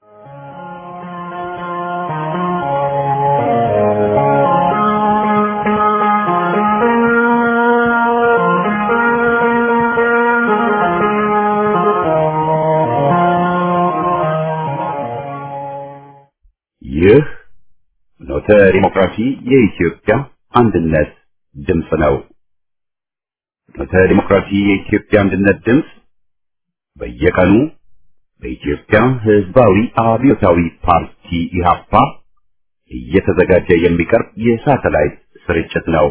ይህ ፍኖተ ዲሞክራሲ የኢትዮጵያ አንድነት ድምፅ ነው። ፍኖተ ዲሞክራሲ የኢትዮጵያ አንድነት ድምፅ በየቀኑ በኢትዮጵያ ሕዝባዊ አብዮታዊ ፓርቲ ኢህአፓ እየተዘጋጀ የሚቀርብ የሳተላይት ስርጭት ነው።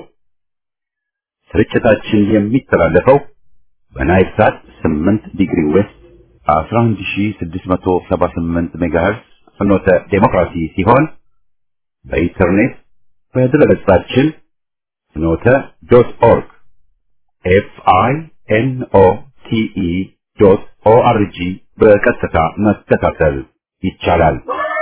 ስርጭታችን የሚተላለፈው በናይል ሳት 8 ዲግሪ ዌስት 11678 ሜጋሄርዝ ፍኖተ ዲሞክራሲ ሲሆን በኢንተርኔት በድረገጻችን fnote.org FINOTE.ORG በቀጥታ መከታተል ይቻላል።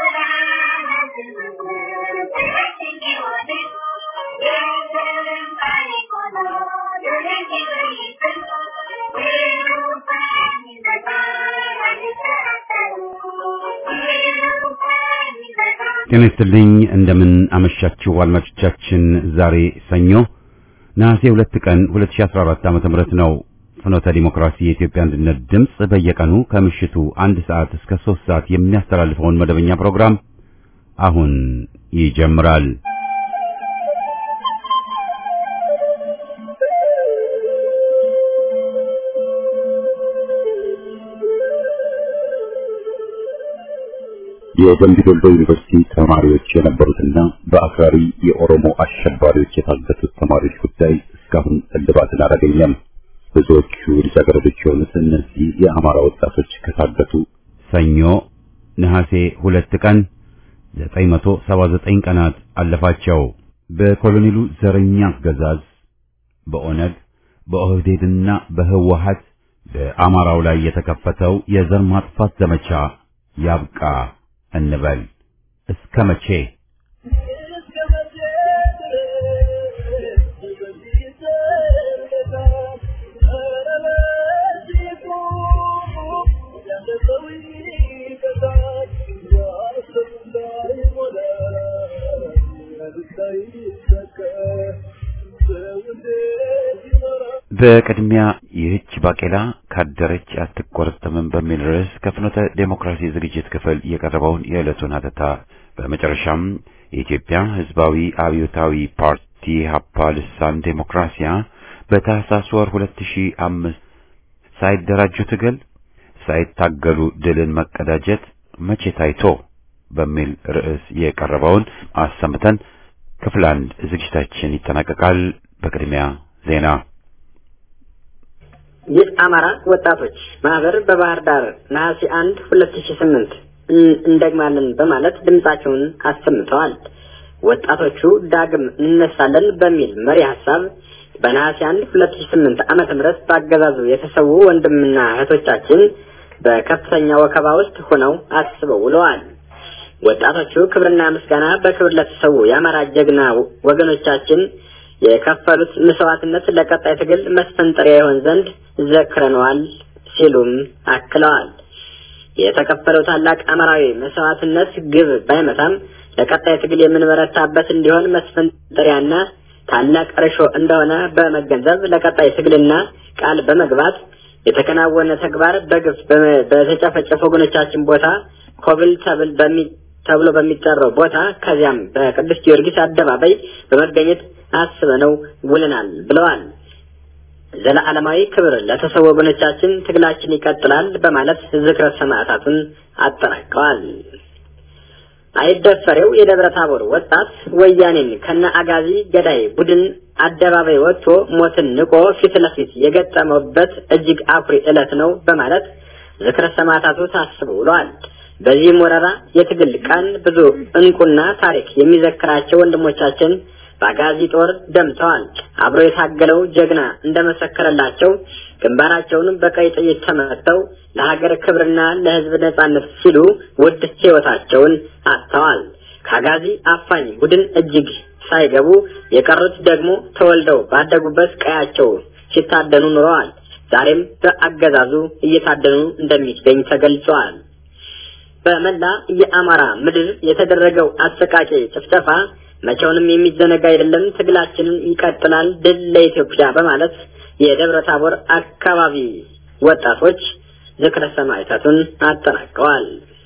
ጤና ይስጥልኝ እንደምን አመሻችሁ አድማጮቻችን። ዛሬ ሰኞ ነሐሴ 2 ቀን 2014 ዓ.ም ነው። ፍኖተ ዲሞክራሲ የኢትዮጵያ አንድነት ድምፅ በየቀኑ ከምሽቱ 1 ሰዓት እስከ 3 ሰዓት የሚያስተላልፈውን መደበኛ ፕሮግራም አሁን ይጀምራል። የደምቢ ዶሎ ዩኒቨርሲቲ ተማሪዎች የነበሩትና በአክራሪ የኦሮሞ አሸባሪዎች የታገቱት ተማሪዎች ጉዳይ እስካሁን እልባትን አላገኘም። ብዙዎቹ ልጃገረዶች የሆኑት እነዚህ የአማራ ወጣቶች ከታገቱ ሰኞ ነሐሴ 2 ቀን 979 ቀናት አለፋቸው። በኮሎኔሉ ዘረኛ አገዛዝ በኦነግ በኦህዴድና በህወሓት በአማራው ላይ የተከፈተው የዘር ማጥፋት ዘመቻ ያብቃ እንበል። እስከ መቼ? በቅድሚያ ይህች ባቄላ ካደረች አትቆረጥምም በሚል ርዕስ ከፍኖተ ዴሞክራሲ ዝግጅት ክፍል የቀረበውን የዕለቱን ሀተታ፣ በመጨረሻም የኢትዮጵያ ሕዝባዊ አብዮታዊ ፓርቲ ኢህአፓ ልሳን ዴሞክራሲያ በታህሳስ ወር 2005 ሳይደራጁ ትግል ሳይታገሉ ድልን መቀዳጀት መቼ ታይቶ በሚል ርዕስ የቀረበውን አሰምተን ክፍል 1 ዝግጅታችን ይጠናቀቃል። በቅድሚያ ዜና። የአማራ ወጣቶች ማህበር በባህር ዳር ነሐሴ 1 2008 እንደግማለን በማለት ድምጻቸውን አሰምተዋል። ወጣቶቹ ዳግም እንነሳለን በሚል መሪ ሐሳብ በነሐሴ 1 2008 ዓመተ ምህረት ባገዛዙ የተሰዉ ወንድምና እህቶቻችን በከፍተኛ ወከባ ውስጥ ሆነው አስበው ውለዋል። ወጣቶቹ ክብርና ምስጋና በክብር ለተሰዉ የአማራ ጀግና ወገኖቻችን የከፈሉት መስዋዕትነት ለቀጣይ ትግል መስፈንጠሪያ ይሆን ዘንድ ዘክረነዋል ሲሉም አክለዋል። የተከፈለው ታላቅ አማራዊ መስዋዕትነት ግብ ባይመታም ለቀጣይ ትግል የምንበረታበት እንዲሆን መስፈንጠሪያና ታላቅ እርሾ እንደሆነ በመገንዘብ ለቀጣይ ትግልና ቃል በመግባት የተከናወነ ተግባር በግፍ በተጨፈጨፉ ወገኖቻችን ቦታ ኮብል ተብሎ በሚጠራው ቦታ ከዚያም በቅዱስ ጊዮርጊስ አደባባይ በመገኘት አስበነው ውለናል ብለዋል። ዘላለማዊ ክብር ለተሰዉ ወገኖቻችን፣ ትግላችን ይቀጥላል በማለት ዝክረ ሰማዕታቱን አጠናቀዋል። አይደፈሬው የደብረ ታቦር ወጣት ወያኔን ከነ አጋዚ ገዳይ ቡድን አደባባይ ወጥቶ ሞትን ንቆ ፊት ለፊት የገጠመበት እጅግ አኩሪ ዕለት ነው በማለት ዝክረ ሰማዕታቱ ታስበው ውለዋል። በዚህ ወረራ የትግል ቀን ብዙ እንቁና ታሪክ የሚዘክራቸው ወንድሞቻችን በአጋዚ ጦር ደምተዋል። አብሮ የታገለው ጀግና እንደመሰከረላቸው ግንባራቸውን በቀይ ጥይት ተመተው ለሀገር ክብርና ለሕዝብ ነጻነት ሲሉ ውድ ሕይወታቸውን አጥተዋል። ከአጋዚ አፋኝ ቡድን እጅግ ሳይገቡ የቀሩት ደግሞ ተወልደው ባደጉበት ቀያቸው ሲታደኑ ኑረዋል። ዛሬም በአገዛዙ እየታደኑ እንደሚገኝ ተገልጿል። በመላ የአማራ ምድር የተደረገው አሰቃቂ ጭፍጨፋ መቼውንም የሚዘነጋ አይደለም። ትግላችንን ይቀጥላል። ድል ለኢትዮጵያ በማለት የደብረ ታቦር አካባቢ ወጣቶች ዝክረ ሰማዕታቱን አጠናቀዋል።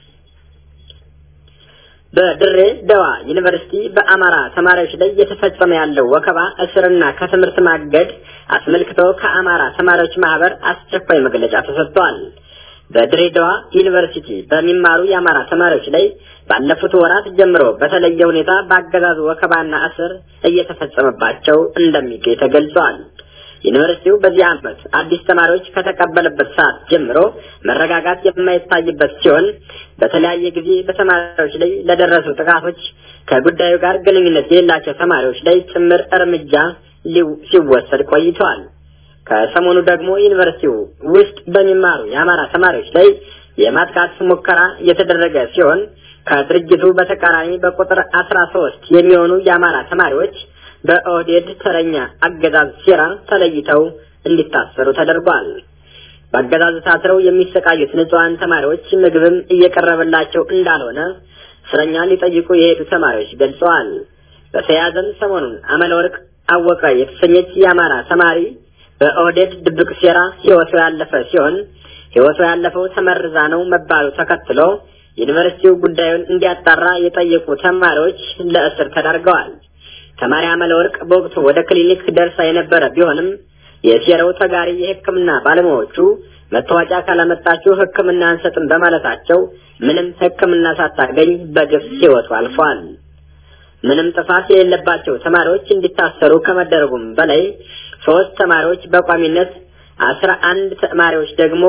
በድሬ ደዋ ዩኒቨርሲቲ በአማራ ተማሪዎች ላይ እየተፈጸመ ያለው ወከባ፣ እስርና ከትምህርት ማገድ አስመልክቶ ከአማራ ተማሪዎች ማህበር አስቸኳይ መግለጫ ተሰጥቷል። በድሬዳዋ ዩኒቨርሲቲ በሚማሩ የአማራ ተማሪዎች ላይ ባለፉት ወራት ጀምሮ በተለየ ሁኔታ በአገዛዙ ወከባና እስር እየተፈጸመባቸው እንደሚገኝ ተገልጿል። ዩኒቨርሲቲው በዚህ ዓመት አዲስ ተማሪዎች ከተቀበለበት ሰዓት ጀምሮ መረጋጋት የማይታይበት ሲሆን በተለያየ ጊዜ በተማሪዎች ላይ ለደረሱ ጥቃቶች ከጉዳዩ ጋር ግንኙነት የሌላቸው ተማሪዎች ላይ ጭምር እርምጃ ሲወሰድ ቆይቷል። ከሰሞኑ ደግሞ ዩኒቨርሲቲው ውስጥ በሚማሩ የአማራ ተማሪዎች ላይ የማጥቃት ሙከራ የተደረገ ሲሆን ከድርጅቱ በተቃራኒ በቁጥር 13 የሚሆኑ የአማራ ተማሪዎች በኦህዴድ ተረኛ አገዛዝ ሴራ ተለይተው እንዲታሰሩ ተደርጓል። በአገዛዝ ታስረው የሚሰቃዩት ንጹሃን ተማሪዎች ምግብም እየቀረበላቸው እንዳልሆነ እስረኛ ሊጠይቁ የሄዱ ተማሪዎች ገልጸዋል። በተያያዘም ሰሞኑን አመለወርቅ አወቀ የተሰኘች የአማራ ተማሪ በኦህዴድ ድብቅ ሴራ ሕይወቱ ያለፈ ሲሆን ሕይወቱ ያለፈው ተመርዛ ነው መባሉ ተከትሎ ዩኒቨርሲቲው ጉዳዩን እንዲያጣራ የጠየቁ ተማሪዎች ለእስር ተዳርገዋል። ተማሪ አመለወርቅ በወቅቱ ወደ ክሊኒክ ደርሳ የነበረ ቢሆንም የሴራው ተጋሪ የሕክምና ባለሙያዎቹ መታወቂያ ካላመጣችሁ ሕክምና አንሰጥም በማለታቸው ምንም ሕክምና ሳታገኝ በግፍ ሕይወቱ አልፏል። ምንም ጥፋት የሌለባቸው ተማሪዎች እንዲታሰሩ ከመደረጉም በላይ 3 ተማሪዎች በቋሚነት 11 ተማሪዎች ደግሞ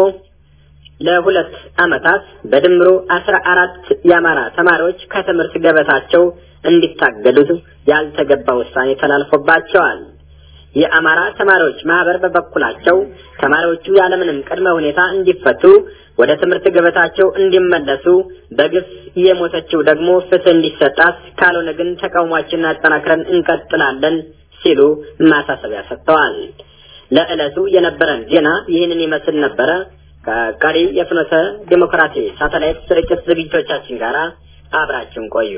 ለ2 ዓመታት በድምሩ 14 የአማራ ተማሪዎች ከትምህርት ገበታቸው እንዲታገዱ ያልተገባ ውሳኔ ተላልፎባቸዋል። የአማራ ተማሪዎች ማህበር በበኩላቸው ተማሪዎቹ ያለምንም ቅድመ ሁኔታ እንዲፈቱ፣ ወደ ትምህርት ገበታቸው እንዲመለሱ፣ በግፍ የሞተችው ደግሞ ፍትህ እንዲሰጣት፣ ካልሆነ ግን ተቃውሟችንን አጠናክረን እንቀጥላለን ሲሉ ማሳሰቢያ ሰጥተዋል። ለዕለቱ የነበረን ዜና ይህንን ይመስል ነበረ። ከቀሪ የፍኖተ ዲሞክራሲ ሳተላይት ስርጭት ዝግጅቶቻችን ጋር አብራችሁን ቆዩ።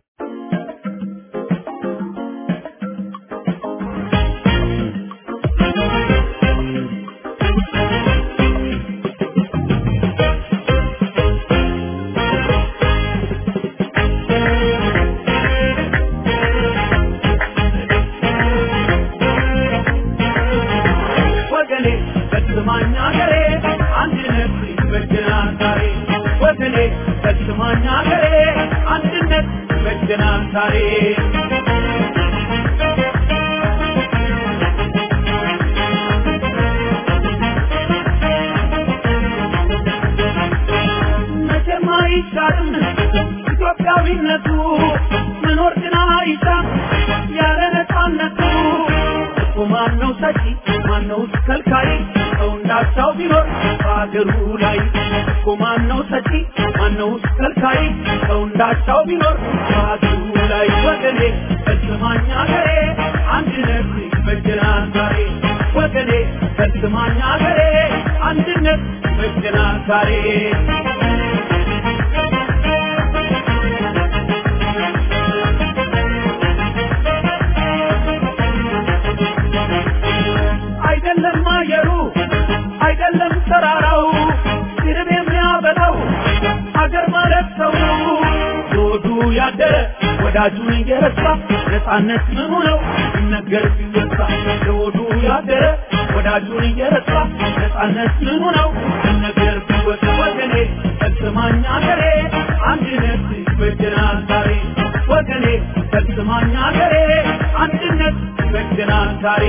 ወዳጁን እየረሳ ነፃነት ምኑ ነው ይነገር ሲወሳ ለወዱ ያደረ ወዳጁን እየረሳ ነፃነት ምኑ ነው ይነገር ሲወሳ ወገኔ ተስማኛ ገሬ አንድነት ይበጀናል ዛሬ ወገኔ ተስማኛ ገሬ አንድነት ይበጀናል ዛሬ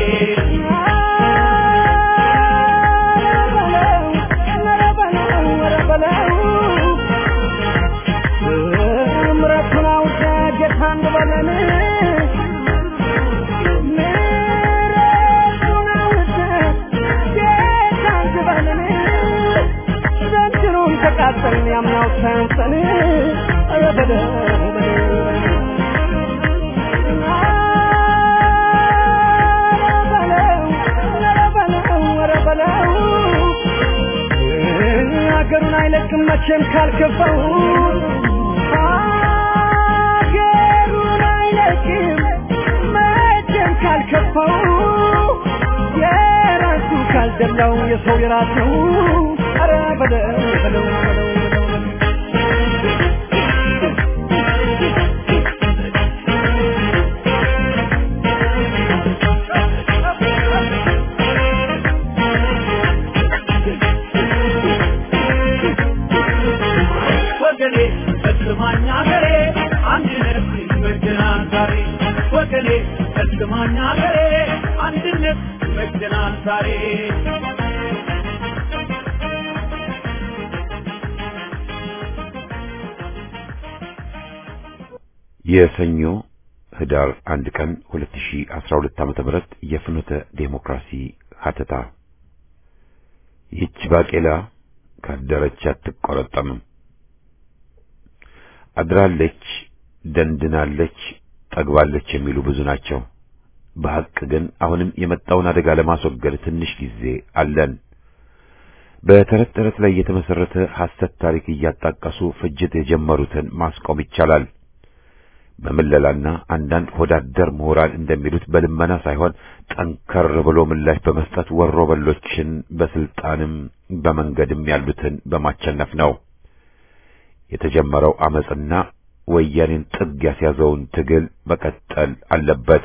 ሀገሩን አይለቅም መቼም ካልከፋው ሀገሩን አይለቅም መቼም ካልከፋው የራሱ ካልደላው የሰው የራሱ ኧረ በለው በለው የሰኞ ህዳር 1 ቀን 2012 ዓ.ም የፍኖተ ዴሞክራሲ ሀተታ ይህች ባቄላ ካደረች አትቆረጠምም። አድራለች፣ ደንድናለች፣ ጠግባለች የሚሉ ብዙ ናቸው። በሐቅ ግን አሁንም የመጣውን አደጋ ለማስወገድ ትንሽ ጊዜ አለን። በተረት ተረት ላይ የተመሰረተ ሐሰት ታሪክ እያጣቀሱ ፍጅት የጀመሩትን ማስቆም ይቻላል። በመለላና አንዳንድ ሆዳደር ምሁራን እንደሚሉት በልመና ሳይሆን ጠንከር ብሎ ምላሽ በመስጠት ወሮ በሎችን በስልጣንም በመንገድም ያሉትን በማቸነፍ ነው። የተጀመረው አመጽና ወያኔን ጥግ ያስያዘውን ትግል መቀጠል አለበት።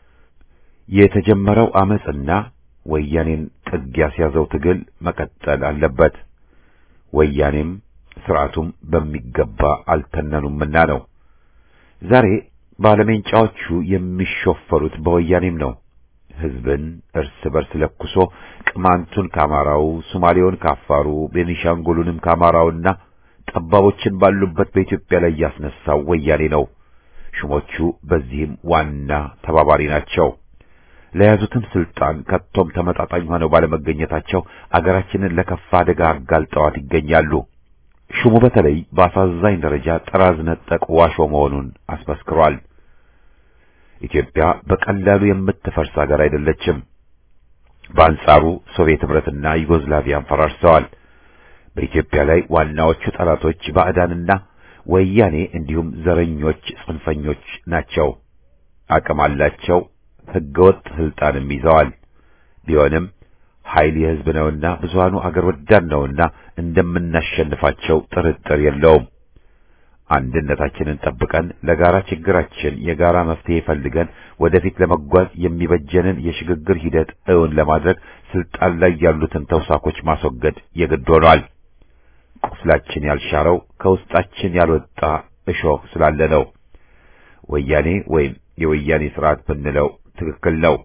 የተጀመረው አመጽና ወያኔን ጥግ ያስያዘው ትግል መቀጠል አለበት። ወያኔም ስርዓቱም በሚገባ አልተነኑምና ነው። ዛሬ ባለሜንጫዎቹ የሚሾፈሩት በወያኔም ነው። ህዝብን እርስ በርስ ለኩሶ ቅማንቱን ከአማራው፣ ሶማሌውን ከአፋሩ፣ ቤኒሻንጉሉንም ከአማራውና ጠባቦችን ባሉበት በኢትዮጵያ ላይ ያስነሳው ወያኔ ነው። ሹሞቹ በዚህም ዋና ተባባሪ ናቸው። ለያዙትም ስልጣን ከቶም ተመጣጣኝ ሆነው ባለመገኘታቸው አገራችንን ለከፋ አደጋ አጋልጠዋት ይገኛሉ። ሹሙ በተለይ በአሳዛኝ ደረጃ ጥራዝ ነጠቅ ዋሾ መሆኑን አስመስክሯል። ኢትዮጵያ በቀላሉ የምትፈርስ ሀገር አይደለችም። በአንጻሩ ሶቪየት ህብረትና ዩጎዝላቪያን ፈራርሰዋል። በኢትዮጵያ ላይ ዋናዎቹ ጠላቶች ባዕዳንና ወያኔ እንዲሁም ዘረኞች፣ ጽንፈኞች ናቸው። አቅም አላቸው፣ ህገወጥ ስልጣንም ይዘዋል። ቢሆንም ኃይል የህዝብ ነውና ብዙሃኑ አገር ወዳድ ነውና እንደምናሸንፋቸው ጥርጥር የለውም። አንድነታችንን ጠብቀን ለጋራ ችግራችን የጋራ መፍትሄ ፈልገን ወደፊት ለመጓዝ የሚበጀንን የሽግግር ሂደት እውን ለማድረግ ስልጣን ላይ ያሉትን ተውሳኮች ማስወገድ የግድ ሆኗል። ቁስላችን ያልሻረው ከውስጣችን ያልወጣ እሾህ ስላለ ነው። ወያኔ ወይም የወያኔ ስርዓት ብንለው ትክክል ነው።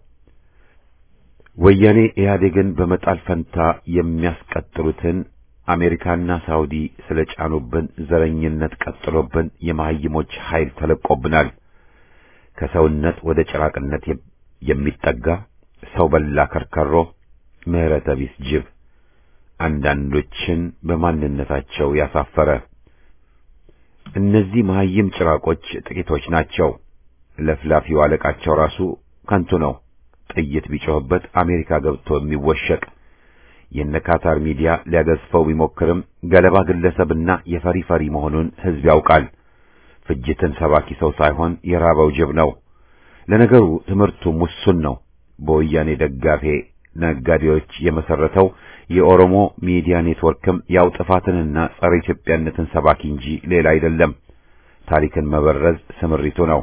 ወያኔ ኢህአዴግን በመጣል ፈንታ የሚያስቀጥሉትን አሜሪካና ሳውዲ ስለጫኑብን ዘረኝነት ቀጥሎብን የመሀይሞች ኃይል ተለቆብናል። ከሰውነት ወደ ጭራቅነት የሚጠጋ ሰው በላ ከርከሮ፣ ምህረተ ቢስ ጅብ፣ አንዳንዶችን በማንነታቸው ያሳፈረ። እነዚህ መሀይም ጭራቆች ጥቂቶች ናቸው። ለፍላፊው አለቃቸው ራሱ ከንቱ ነው። ጥይት ቢጮህበት አሜሪካ ገብቶ የሚወሸቅ የነካታር ሚዲያ ሊያገዝፈው ቢሞክርም ገለባ ግለሰብና የፈሪ ፈሪ መሆኑን ህዝብ ያውቃል። ፍጅትን ሰባኪ ሰው ሳይሆን የራበው ጅብ ነው። ለነገሩ ትምህርቱ ሙሱን ነው። በወያኔ ደጋፊ ነጋዴዎች የመሰረተው የኦሮሞ ሚዲያ ኔትወርክም ያው ጥፋትንና ጸረ ኢትዮጵያነትን ሰባኪ እንጂ ሌላ አይደለም። ታሪክን መበረዝ ስምሪቱ ነው።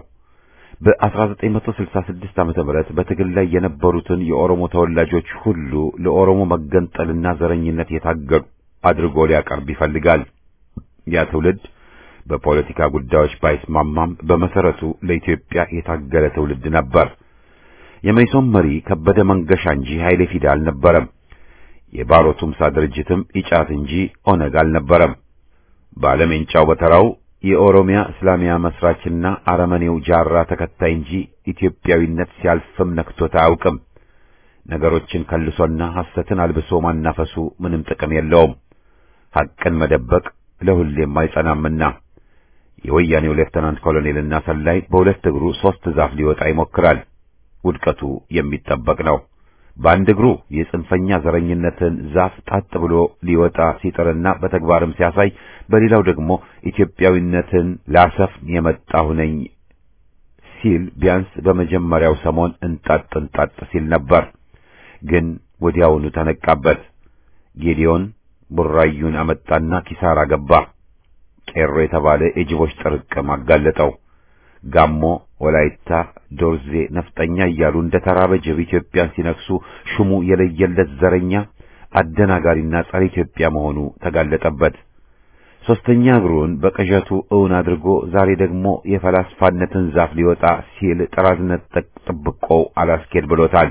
በ1966 ዓመተ ምህረት በትግል ላይ የነበሩትን የኦሮሞ ተወላጆች ሁሉ ለኦሮሞ መገንጠልና ዘረኝነት የታገሉ አድርጎ ሊያቀርብ ይፈልጋል። ያ ትውልድ በፖለቲካ ጉዳዮች ባይስማማም በመሰረቱ ለኢትዮጵያ የታገለ ትውልድ ነበር። የመይሶን መሪ ከበደ መንገሻ እንጂ ኃይሌ ፊዳ አልነበረም። የባሮ ቱምሳ ድርጅትም ኢጫት እንጂ ኦነግ አልነበረም። ባለሜንጫው በተራው የኦሮሚያ እስላሚያ መስራችና አረመኔው ጃራ ተከታይ እንጂ ኢትዮጵያዊነት ሲያልፍም ነክቶት አያውቅም። ነገሮችን ከልሶና ሐሰትን አልብሶ ማናፈሱ ምንም ጥቅም የለውም። ሐቅን መደበቅ ለሁሌም አይጸናምና የወያኔው ሌፍተናንት ኮሎኔልና ሰላይ በሁለት እግሩ ሶስት ዛፍ ሊወጣ ይሞክራል። ውድቀቱ የሚጠበቅ ነው። በአንድ እግሩ የጽንፈኛ ዘረኝነትን ዛፍ ጣጥ ብሎ ሊወጣ ሲጥርና በተግባርም ሲያሳይ፣ በሌላው ደግሞ ኢትዮጵያዊነትን ላሰፍን የመጣሁ ነኝ ሲል ቢያንስ በመጀመሪያው ሰሞን እንጣጥ ሲል ነበር። ግን ወዲያውኑ ተነቃበት። ጌዲዮን ቡራዩን አመጣና ኪሳራ ገባ። ቄሮ የተባለ የጅቦች ጥርቅም አጋለጠው። ጋሞ፣ ወላይታ፣ ዶርዜ ነፍጠኛ እያሉ እንደ ተራበ ጅብ ኢትዮጵያን ሲነክሱ ሹሙ የለየለት ዘረኛ አደናጋሪና ጸረ ኢትዮጵያ መሆኑ ተጋለጠበት። ሶስተኛ እግሩን በቅዠቱ እውን አድርጎ ዛሬ ደግሞ የፈላስፋነትን ዛፍ ሊወጣ ሲል ጥራዝነት ጥብቆ አላስኬድ ብሎታል።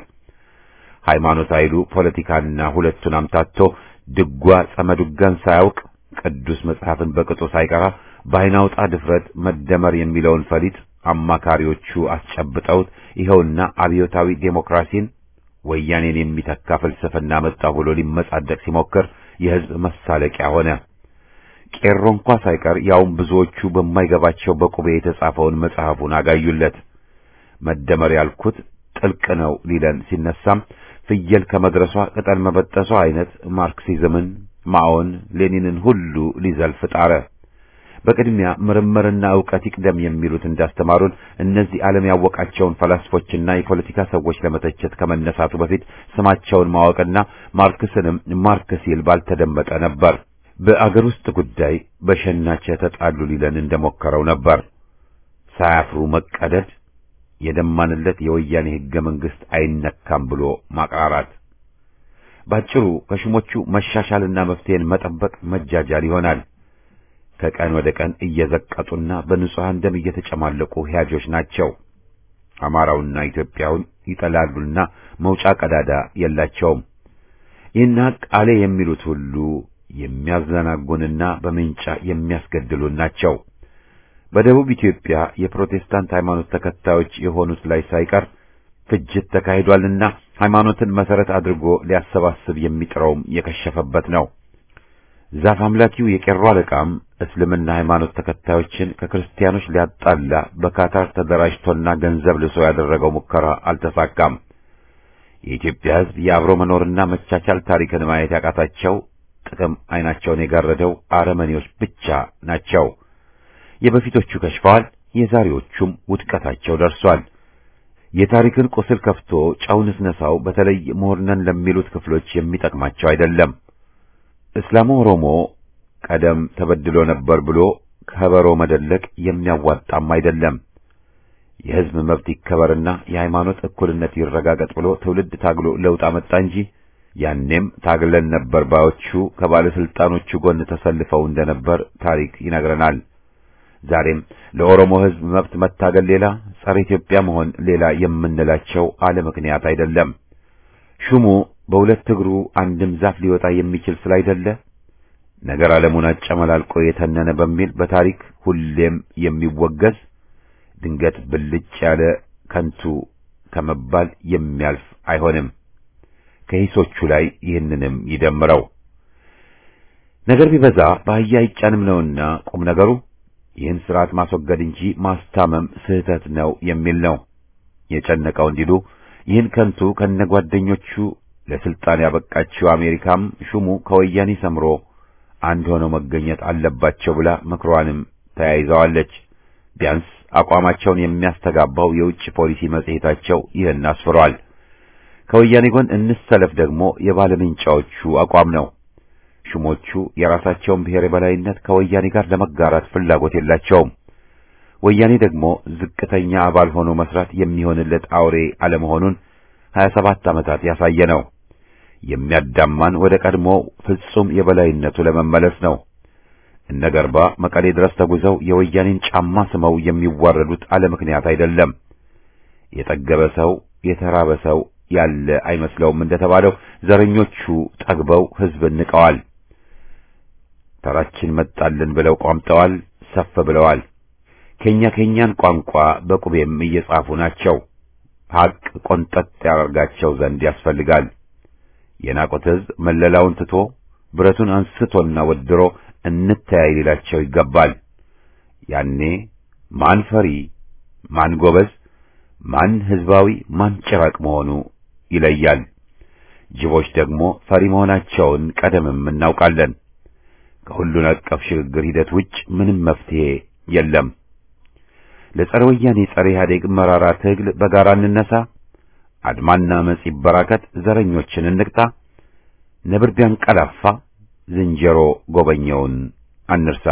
ሃይማኖት ኃይሉ ፖለቲካና ሁለቱን አምታቶ ድጓ ጸመዱጋን ሳያውቅ ቅዱስ መጽሐፍን በቅጡ ሳይቀራ በአይናውጣ ድፍረት መደመር የሚለውን ፈሊጥ አማካሪዎቹ አስጨብጠውት ይኸውና አብዮታዊ ዴሞክራሲን ወያኔን የሚተካ ፍልስፍና መጣው ብሎ ሊመጻደቅ ሲሞክር የሕዝብ መሳለቂያ ሆነ። ቄሮ እንኳ ሳይቀር ያውም ብዙዎቹ በማይገባቸው በቁቤ የተጻፈውን መጽሐፉን አጋዩለት። መደመር ያልኩት ጥልቅ ነው ሊለን ሲነሳም ፍየል ከመድረሷ ቅጠል መበጠሷ አይነት ማርክሲዝምን፣ ማኦን፣ ሌኒንን ሁሉ ሊዘልፍ ጣረ። በቅድሚያ ምርምርና ዕውቀት ይቅደም የሚሉት እንዳስተማሩን እነዚህ ዓለም ያወቃቸውን ፈላስፎችና የፖለቲካ ሰዎች ለመተቸት ከመነሳቱ በፊት ስማቸውን ማወቅና ማርክስንም ማርክ ሲል ባልተደመጠ ነበር። በአገር ውስጥ ጉዳይ በሸናቸ ተጣሉ ሊለን እንደሞከረው ነበር። ሳያፍሩ መቀደድ፣ የደማንለት የወያኔ ሕገ መንግሥት አይነካም ብሎ ማቅራራት፣ ባጭሩ ከሹሞቹ መሻሻልና መፍትሄን መጠበቅ መጃጃል ይሆናል። ከቀን ወደ ቀን እየዘቀጡና በንጹሃን ደም እየተጨማለቁ ሕያጆች ናቸው። አማራውና ኢትዮጵያውን ይጠላሉና መውጫ ቀዳዳ የላቸውም። ይህን ሐቅ አለ የሚሉት ሁሉ የሚያዘናጉንና በምንጫ የሚያስገድሉን ናቸው። በደቡብ ኢትዮጵያ የፕሮቴስታንት ሃይማኖት ተከታዮች የሆኑት ላይ ሳይቀር ፍጅት ተካሂዷልና ሃይማኖትን መሰረት አድርጎ ሊያሰባስብ የሚጥረውም የከሸፈበት ነው። ዛፍ አምላኪው የቄሮ አለቃም እስልምና ሃይማኖት ተከታዮችን ከክርስቲያኖች ሊያጣላ በካታር ተደራጅቶና ገንዘብ ልሶ ያደረገው ሙከራ አልተሳካም። የኢትዮጵያ ሕዝብ የአብሮ መኖርና መቻቻል ታሪክን ማየት ያቃታቸው ጥቅም አይናቸውን የጋረደው አረመኔዎች ብቻ ናቸው። የበፊቶቹ ከሽፈዋል፣ የዛሬዎቹም ውድቀታቸው ደርሷል። የታሪክን ቁስል ከፍቶ ጫውን ስነሳው በተለይ ምሁርነን ለሚሉት ክፍሎች የሚጠቅማቸው አይደለም። እስላሙ ኦሮሞ ቀደም ተበድሎ ነበር ብሎ ከበሮ መደለቅ የሚያዋጣም አይደለም። የሕዝብ መብት ይከበርና የሃይማኖት እኩልነት ይረጋገጥ ብሎ ትውልድ ታግሎ ለውጥ አመጣ እንጂ ያኔም ታግለን ነበር ባዮቹ ከባለስልጣኖቹ ጎን ተሰልፈው እንደነበር ታሪክ ይነግረናል። ዛሬም ለኦሮሞ ሕዝብ መብት መታገል ሌላ፣ ጸረ ኢትዮጵያ መሆን ሌላ የምንላቸው አለ ምክንያት አይደለም። ሹሙ በሁለት እግሩ አንድም ዛፍ ሊወጣ የሚችል ስላይደለ ነገር ዓለሙን አጨመላልቆ የተነነ በሚል በታሪክ ሁሌም የሚወገዝ ድንገት ብልጭ ያለ ከንቱ ከመባል የሚያልፍ አይሆንም። ከሂሶቹ ላይ ይህንንም ይደምረው። ነገር ቢበዛ በአህያ አይጫንም ነውና ቁም ነገሩ ይህን ስርዓት ማስወገድ እንጂ ማስታመም ስህተት ነው የሚል ነው። የጨነቀው እንዲሉ ይህን ከንቱ ከነጓደኞቹ ለስልጣን ያበቃችው አሜሪካም ሹሙ ከወያኔ ሰምሮ አንድ ሆነው መገኘት አለባቸው ብላ ምክሯንም ተያይዘዋለች። ቢያንስ አቋማቸውን የሚያስተጋባው የውጭ ፖሊሲ መጽሔታቸው ይህን አስፍሯል። ከወያኔ ጎን እንሰለፍ ደግሞ የባለምንጫዎቹ አቋም ነው። ሹሞቹ የራሳቸውን ብሔር የበላይነት ከወያኔ ጋር ለመጋራት ፍላጎት የላቸውም። ወያኔ ደግሞ ዝቅተኛ አባል ሆኖ መስራት የሚሆንለት አውሬ አለመሆኑን 27 ዓመታት ያሳየ ነው። የሚያዳማን ወደ ቀድሞ ፍጹም የበላይነቱ ለመመለስ ነው። እነ ገርባ መቀሌ ድረስ ተጉዘው የወያኔን ጫማ ስመው የሚዋረዱት አለ ምክንያት አይደለም። የጠገበ ሰው የተራበ ሰው ያለ አይመስለውም እንደተባለው ዘረኞቹ ጠግበው ሕዝብን ንቀዋል። ተራችን መጣልን ብለው ቋምጠዋል፣ ሰፍ ብለዋል። ከኛን ቋንቋ በቁቤም እየጻፉ ናቸው። ሐቅ ቆንጠጥ ያደርጋቸው ዘንድ ያስፈልጋል። የናቁት ሕዝብ መለላውን ትቶ ብረቱን አንስቶና ወድሮ እንተያይ ሊላቸው ይገባል። ያኔ ማን ፈሪ፣ ማን ጎበዝ፣ ማን ሕዝባዊ፣ ማን ጭራቅ መሆኑ ይለያል። ጅቦች ደግሞ ፈሪ መሆናቸውን ቀደምም እናውቃለን። ከሁሉን አቀፍ ሽግግር ሂደት ውጭ ምንም መፍትሄ የለም። ለጸረ ወያኔ ጸረ ኢህአዴግ መራራ ትግል በጋራ እንነሳ። አድማና አመጽ ይበራከት። ዘረኞችን እንቅጣ። ነብር ቢያንቀላፋ ዝንጀሮ ጎበኘውን አንርሳ።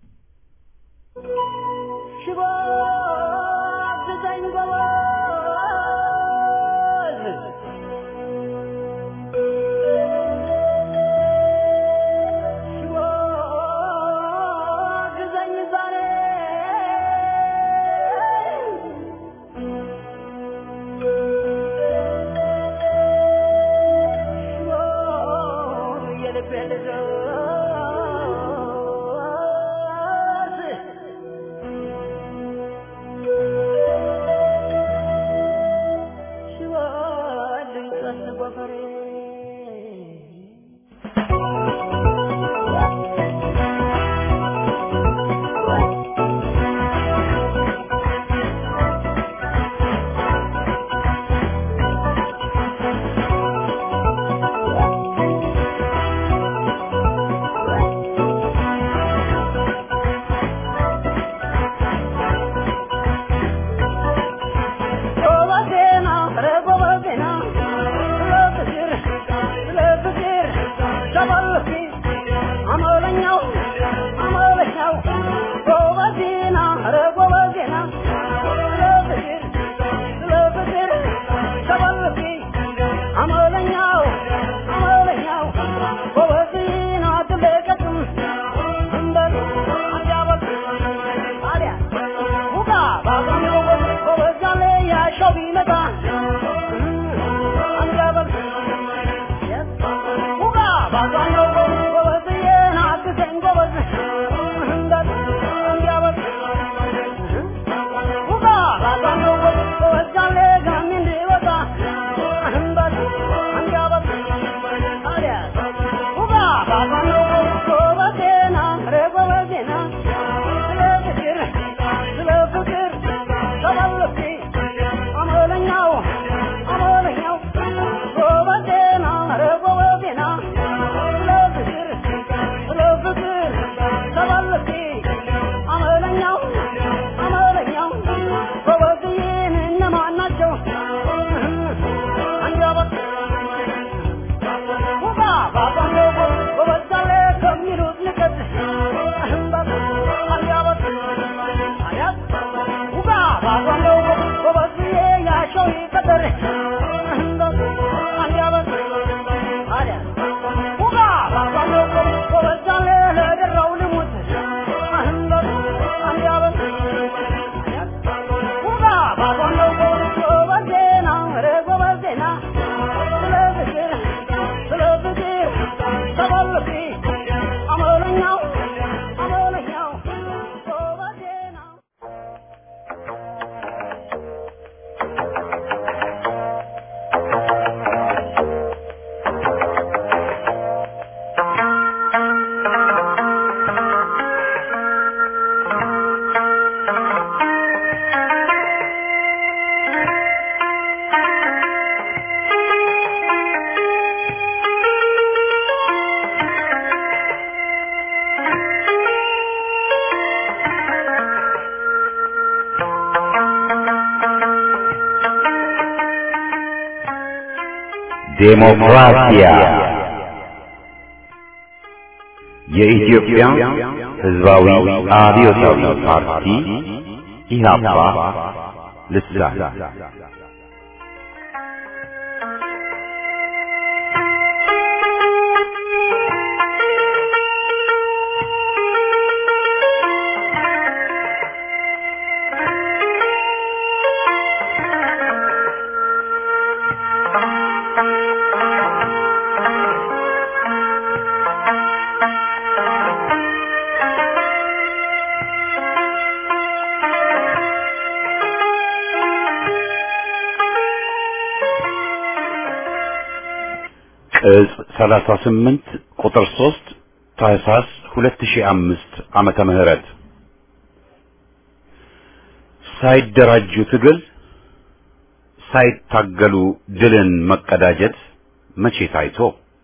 ዴሞክራሲያ የኢትዮጵያ ሕዝባዊ አብዮታዊ ፓርቲ ኢህአፓ ልሳን ቅጽ 38 ቁጥር 3 ታህሳስ 2005 ዓመተ ምህረት ሳይደራጁ ትግል ሳይታገሉ ድልን መቀዳጀት መቼ ታይቶ?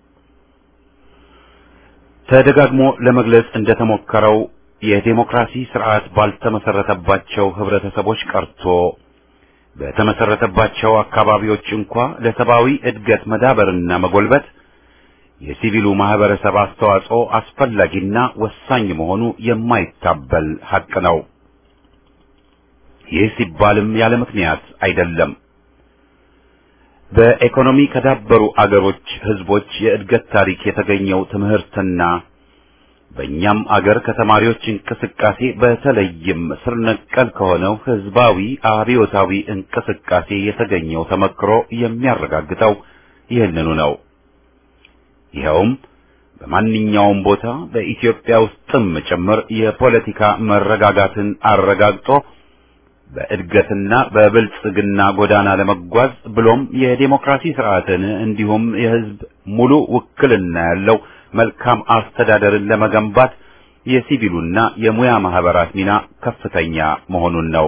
ተደጋግሞ ለመግለጽ እንደተሞከረው የዴሞክራሲ ስርዓት ባልተመሰረተባቸው ህብረተሰቦች ቀርቶ በተመሰረተባቸው አካባቢዎች እንኳ ለሰብአዊ እድገት መዳበርና መጎልበት የሲቪሉ ማህበረሰብ አስተዋጽኦ አስፈላጊና ወሳኝ መሆኑ የማይታበል ሐቅ ነው። ይህ ሲባልም ያለ ምክንያት አይደለም። በኢኮኖሚ ከዳበሩ አገሮች ህዝቦች የእድገት ታሪክ የተገኘው ትምህርትና በእኛም አገር ከተማሪዎች እንቅስቃሴ በተለይም ስር ነቀል ከሆነው ህዝባዊ አብዮታዊ እንቅስቃሴ የተገኘው ተመክሮ የሚያረጋግጠው ይህንኑ ነው። ይኸውም በማንኛውም ቦታ በኢትዮጵያ ውስጥም ጭምር የፖለቲካ መረጋጋትን አረጋግጦ በእድገትና በብልጽግና ጎዳና ለመጓዝ ብሎም የዴሞክራሲ ስርዓትን እንዲሁም የህዝብ ሙሉ ውክልና ያለው መልካም አስተዳደርን ለመገንባት የሲቪሉና የሙያ ማህበራት ሚና ከፍተኛ መሆኑን ነው።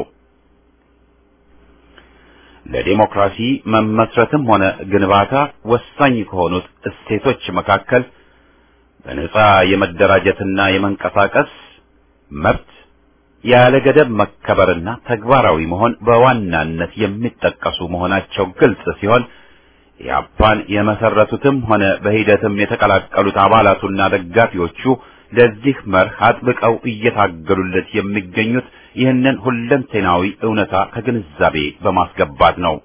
ለዴሞክራሲ መመስረትም ሆነ ግንባታ ወሳኝ ከሆኑት እሴቶች መካከል በነጻ የመደራጀትና የመንቀሳቀስ መብት ያለ ገደብ መከበርና ተግባራዊ መሆን በዋናነት የሚጠቀሱ መሆናቸው ግልጽ ሲሆን ኢህአፓን የመሰረቱትም ሆነ በሂደትም የተቀላቀሉት አባላቱና ደጋፊዎቹ ለዚህ መርህ አጥብቀው እየታገሉለት የሚገኙት ይህንን ሁለንተናዊ እውነታ ከግንዛቤ በማስገባት ነው።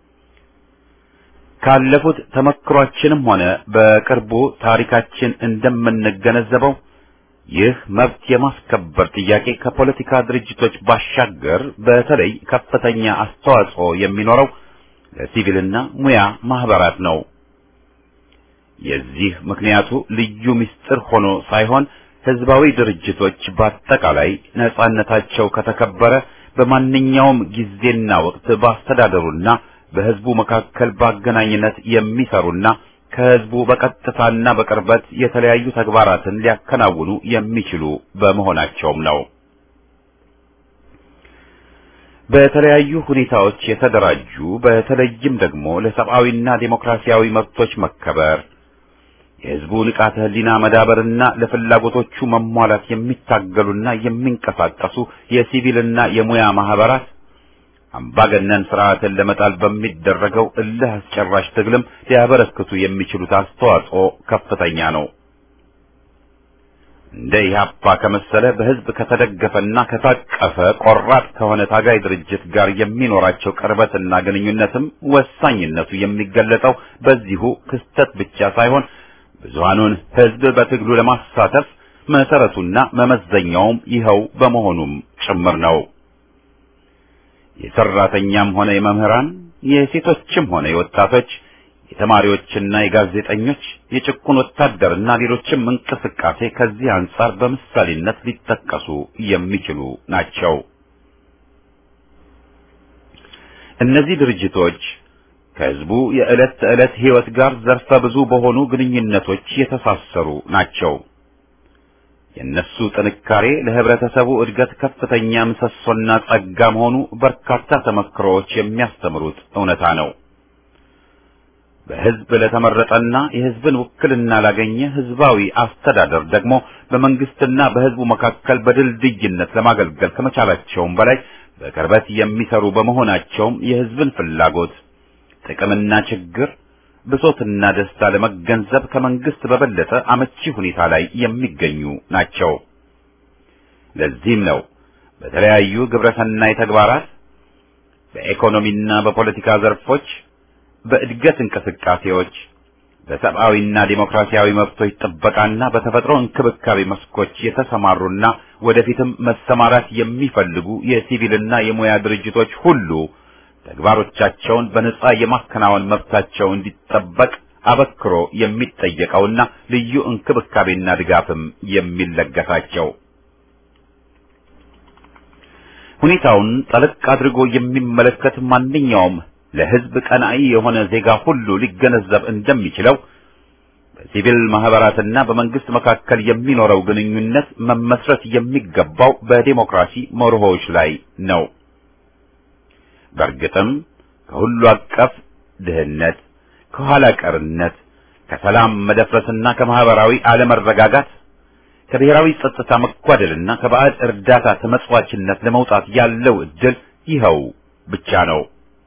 ካለፉት ተመክሯችንም ሆነ በቅርቡ ታሪካችን እንደምንገነዘበው ይህ መብት የማስከበር ጥያቄ ከፖለቲካ ድርጅቶች ባሻገር በተለይ ከፍተኛ አስተዋጽኦ የሚኖረው ለሲቪልና ሙያ ማህበራት ነው። የዚህ ምክንያቱ ልዩ ምስጢር ሆኖ ሳይሆን ህዝባዊ ድርጅቶች በአጠቃላይ ነጻነታቸው ከተከበረ በማንኛውም ጊዜና ወቅት በአስተዳደሩና በህዝቡ መካከል በአገናኝነት የሚሰሩና ከህዝቡ በቀጥታና በቅርበት የተለያዩ ተግባራትን ሊያከናውኑ የሚችሉ በመሆናቸውም ነው። በተለያዩ ሁኔታዎች የተደራጁ በተለይም ደግሞ ለሰብአዊና ዴሞክራሲያዊ መብቶች መከበር የህዝቡ ንቃተ ህሊና መዳበርና ለፍላጎቶቹ መሟላት የሚታገሉና የሚንቀሳቀሱ የሲቪልና የሙያ ማህበራት አምባገነን ስርዓትን ለመጣል በሚደረገው እልህ አስጨራሽ ትግልም ሊያበረክቱ የሚችሉት አስተዋጽኦ ከፍተኛ ነው። እንደ ኢህአፓ ከመሰለ በህዝብ ከተደገፈና ከታቀፈ ቆራጥ ከሆነ ታጋይ ድርጅት ጋር የሚኖራቸው ቅርበትና ግንኙነትም ወሳኝነቱ የሚገለጠው በዚሁ ክስተት ብቻ ሳይሆን ብዙሃኑን ህዝብ በትግሉ ለማሳተፍ መሰረቱና መመዘኛውም ይኸው በመሆኑም ጭምር ነው። የሰራተኛም ሆነ የመምህራን፣ የሴቶችም ሆነ የወጣቶች፣ የተማሪዎችና የጋዜጠኞች፣ የጭቁን ወታደርና ሌሎችም እንቅስቃሴ ከዚህ አንጻር በምሳሌነት ሊጠቀሱ የሚችሉ ናቸው። እነዚህ ድርጅቶች ከህዝቡ የዕለት ተዕለት ህይወት ጋር ዘርፈ ብዙ በሆኑ ግንኙነቶች የተሳሰሩ ናቸው። የነሱ ጥንካሬ ለህብረተሰቡ እድገት ከፍተኛ ምሰሶና ጸጋ መሆኑ በርካታ ተመክሮዎች የሚያስተምሩት እውነታ ነው። በህዝብ ለተመረጠና የህዝብን ውክልና ላገኘ ህዝባዊ አስተዳደር ደግሞ በመንግስትና በህዝቡ መካከል በድልድይነት ለማገልገል ከመቻላቸውም በላይ በቅርበት የሚሰሩ በመሆናቸውም የህዝብን ፍላጎት፣ ጥቅምና ችግር፣ ብሶትና ደስታ ለመገንዘብ ከመንግስት በበለጠ አመቺ ሁኔታ ላይ የሚገኙ ናቸው። ለዚህም ነው በተለያዩ ግብረሰናይ ተግባራት፣ በኢኮኖሚና በፖለቲካ ዘርፎች፣ በእድገት እንቅስቃሴዎች፣ በሰብአዊና ዴሞክራሲያዊ መብቶች ጥበቃና በተፈጥሮ እንክብካቤ መስኮች የተሰማሩና ወደፊትም መሰማራት የሚፈልጉ የሲቪልና የሙያ ድርጅቶች ሁሉ ተግባሮቻቸውን በነጻ የማከናወን መብታቸው እንዲጠበቅ አበክሮ የሚጠየቀውና ልዩ እንክብካቤና ድጋፍም የሚለገሳቸው። ሁኔታውን ጠለቅ አድርጎ የሚመለከት ማንኛውም ለህዝብ ቀናኢ የሆነ ዜጋ ሁሉ ሊገነዘብ እንደሚችለው በሲቪል ማህበራትና በመንግስት መካከል የሚኖረው ግንኙነት መመስረት የሚገባው በዲሞክራሲ መርሆዎች ላይ ነው። በእርግጥም ከሁሉ አቀፍ ድህነት፣ ከኋላ ቀርነት፣ ከሰላም መደፍረስና ከማህበራዊ አለመረጋጋት ከብሔራዊ ጸጥታ መጓደልና ከባዕድ እርዳታ ተመጽዋችነት ለመውጣት ያለው እድል ይኸው ብቻ ነው።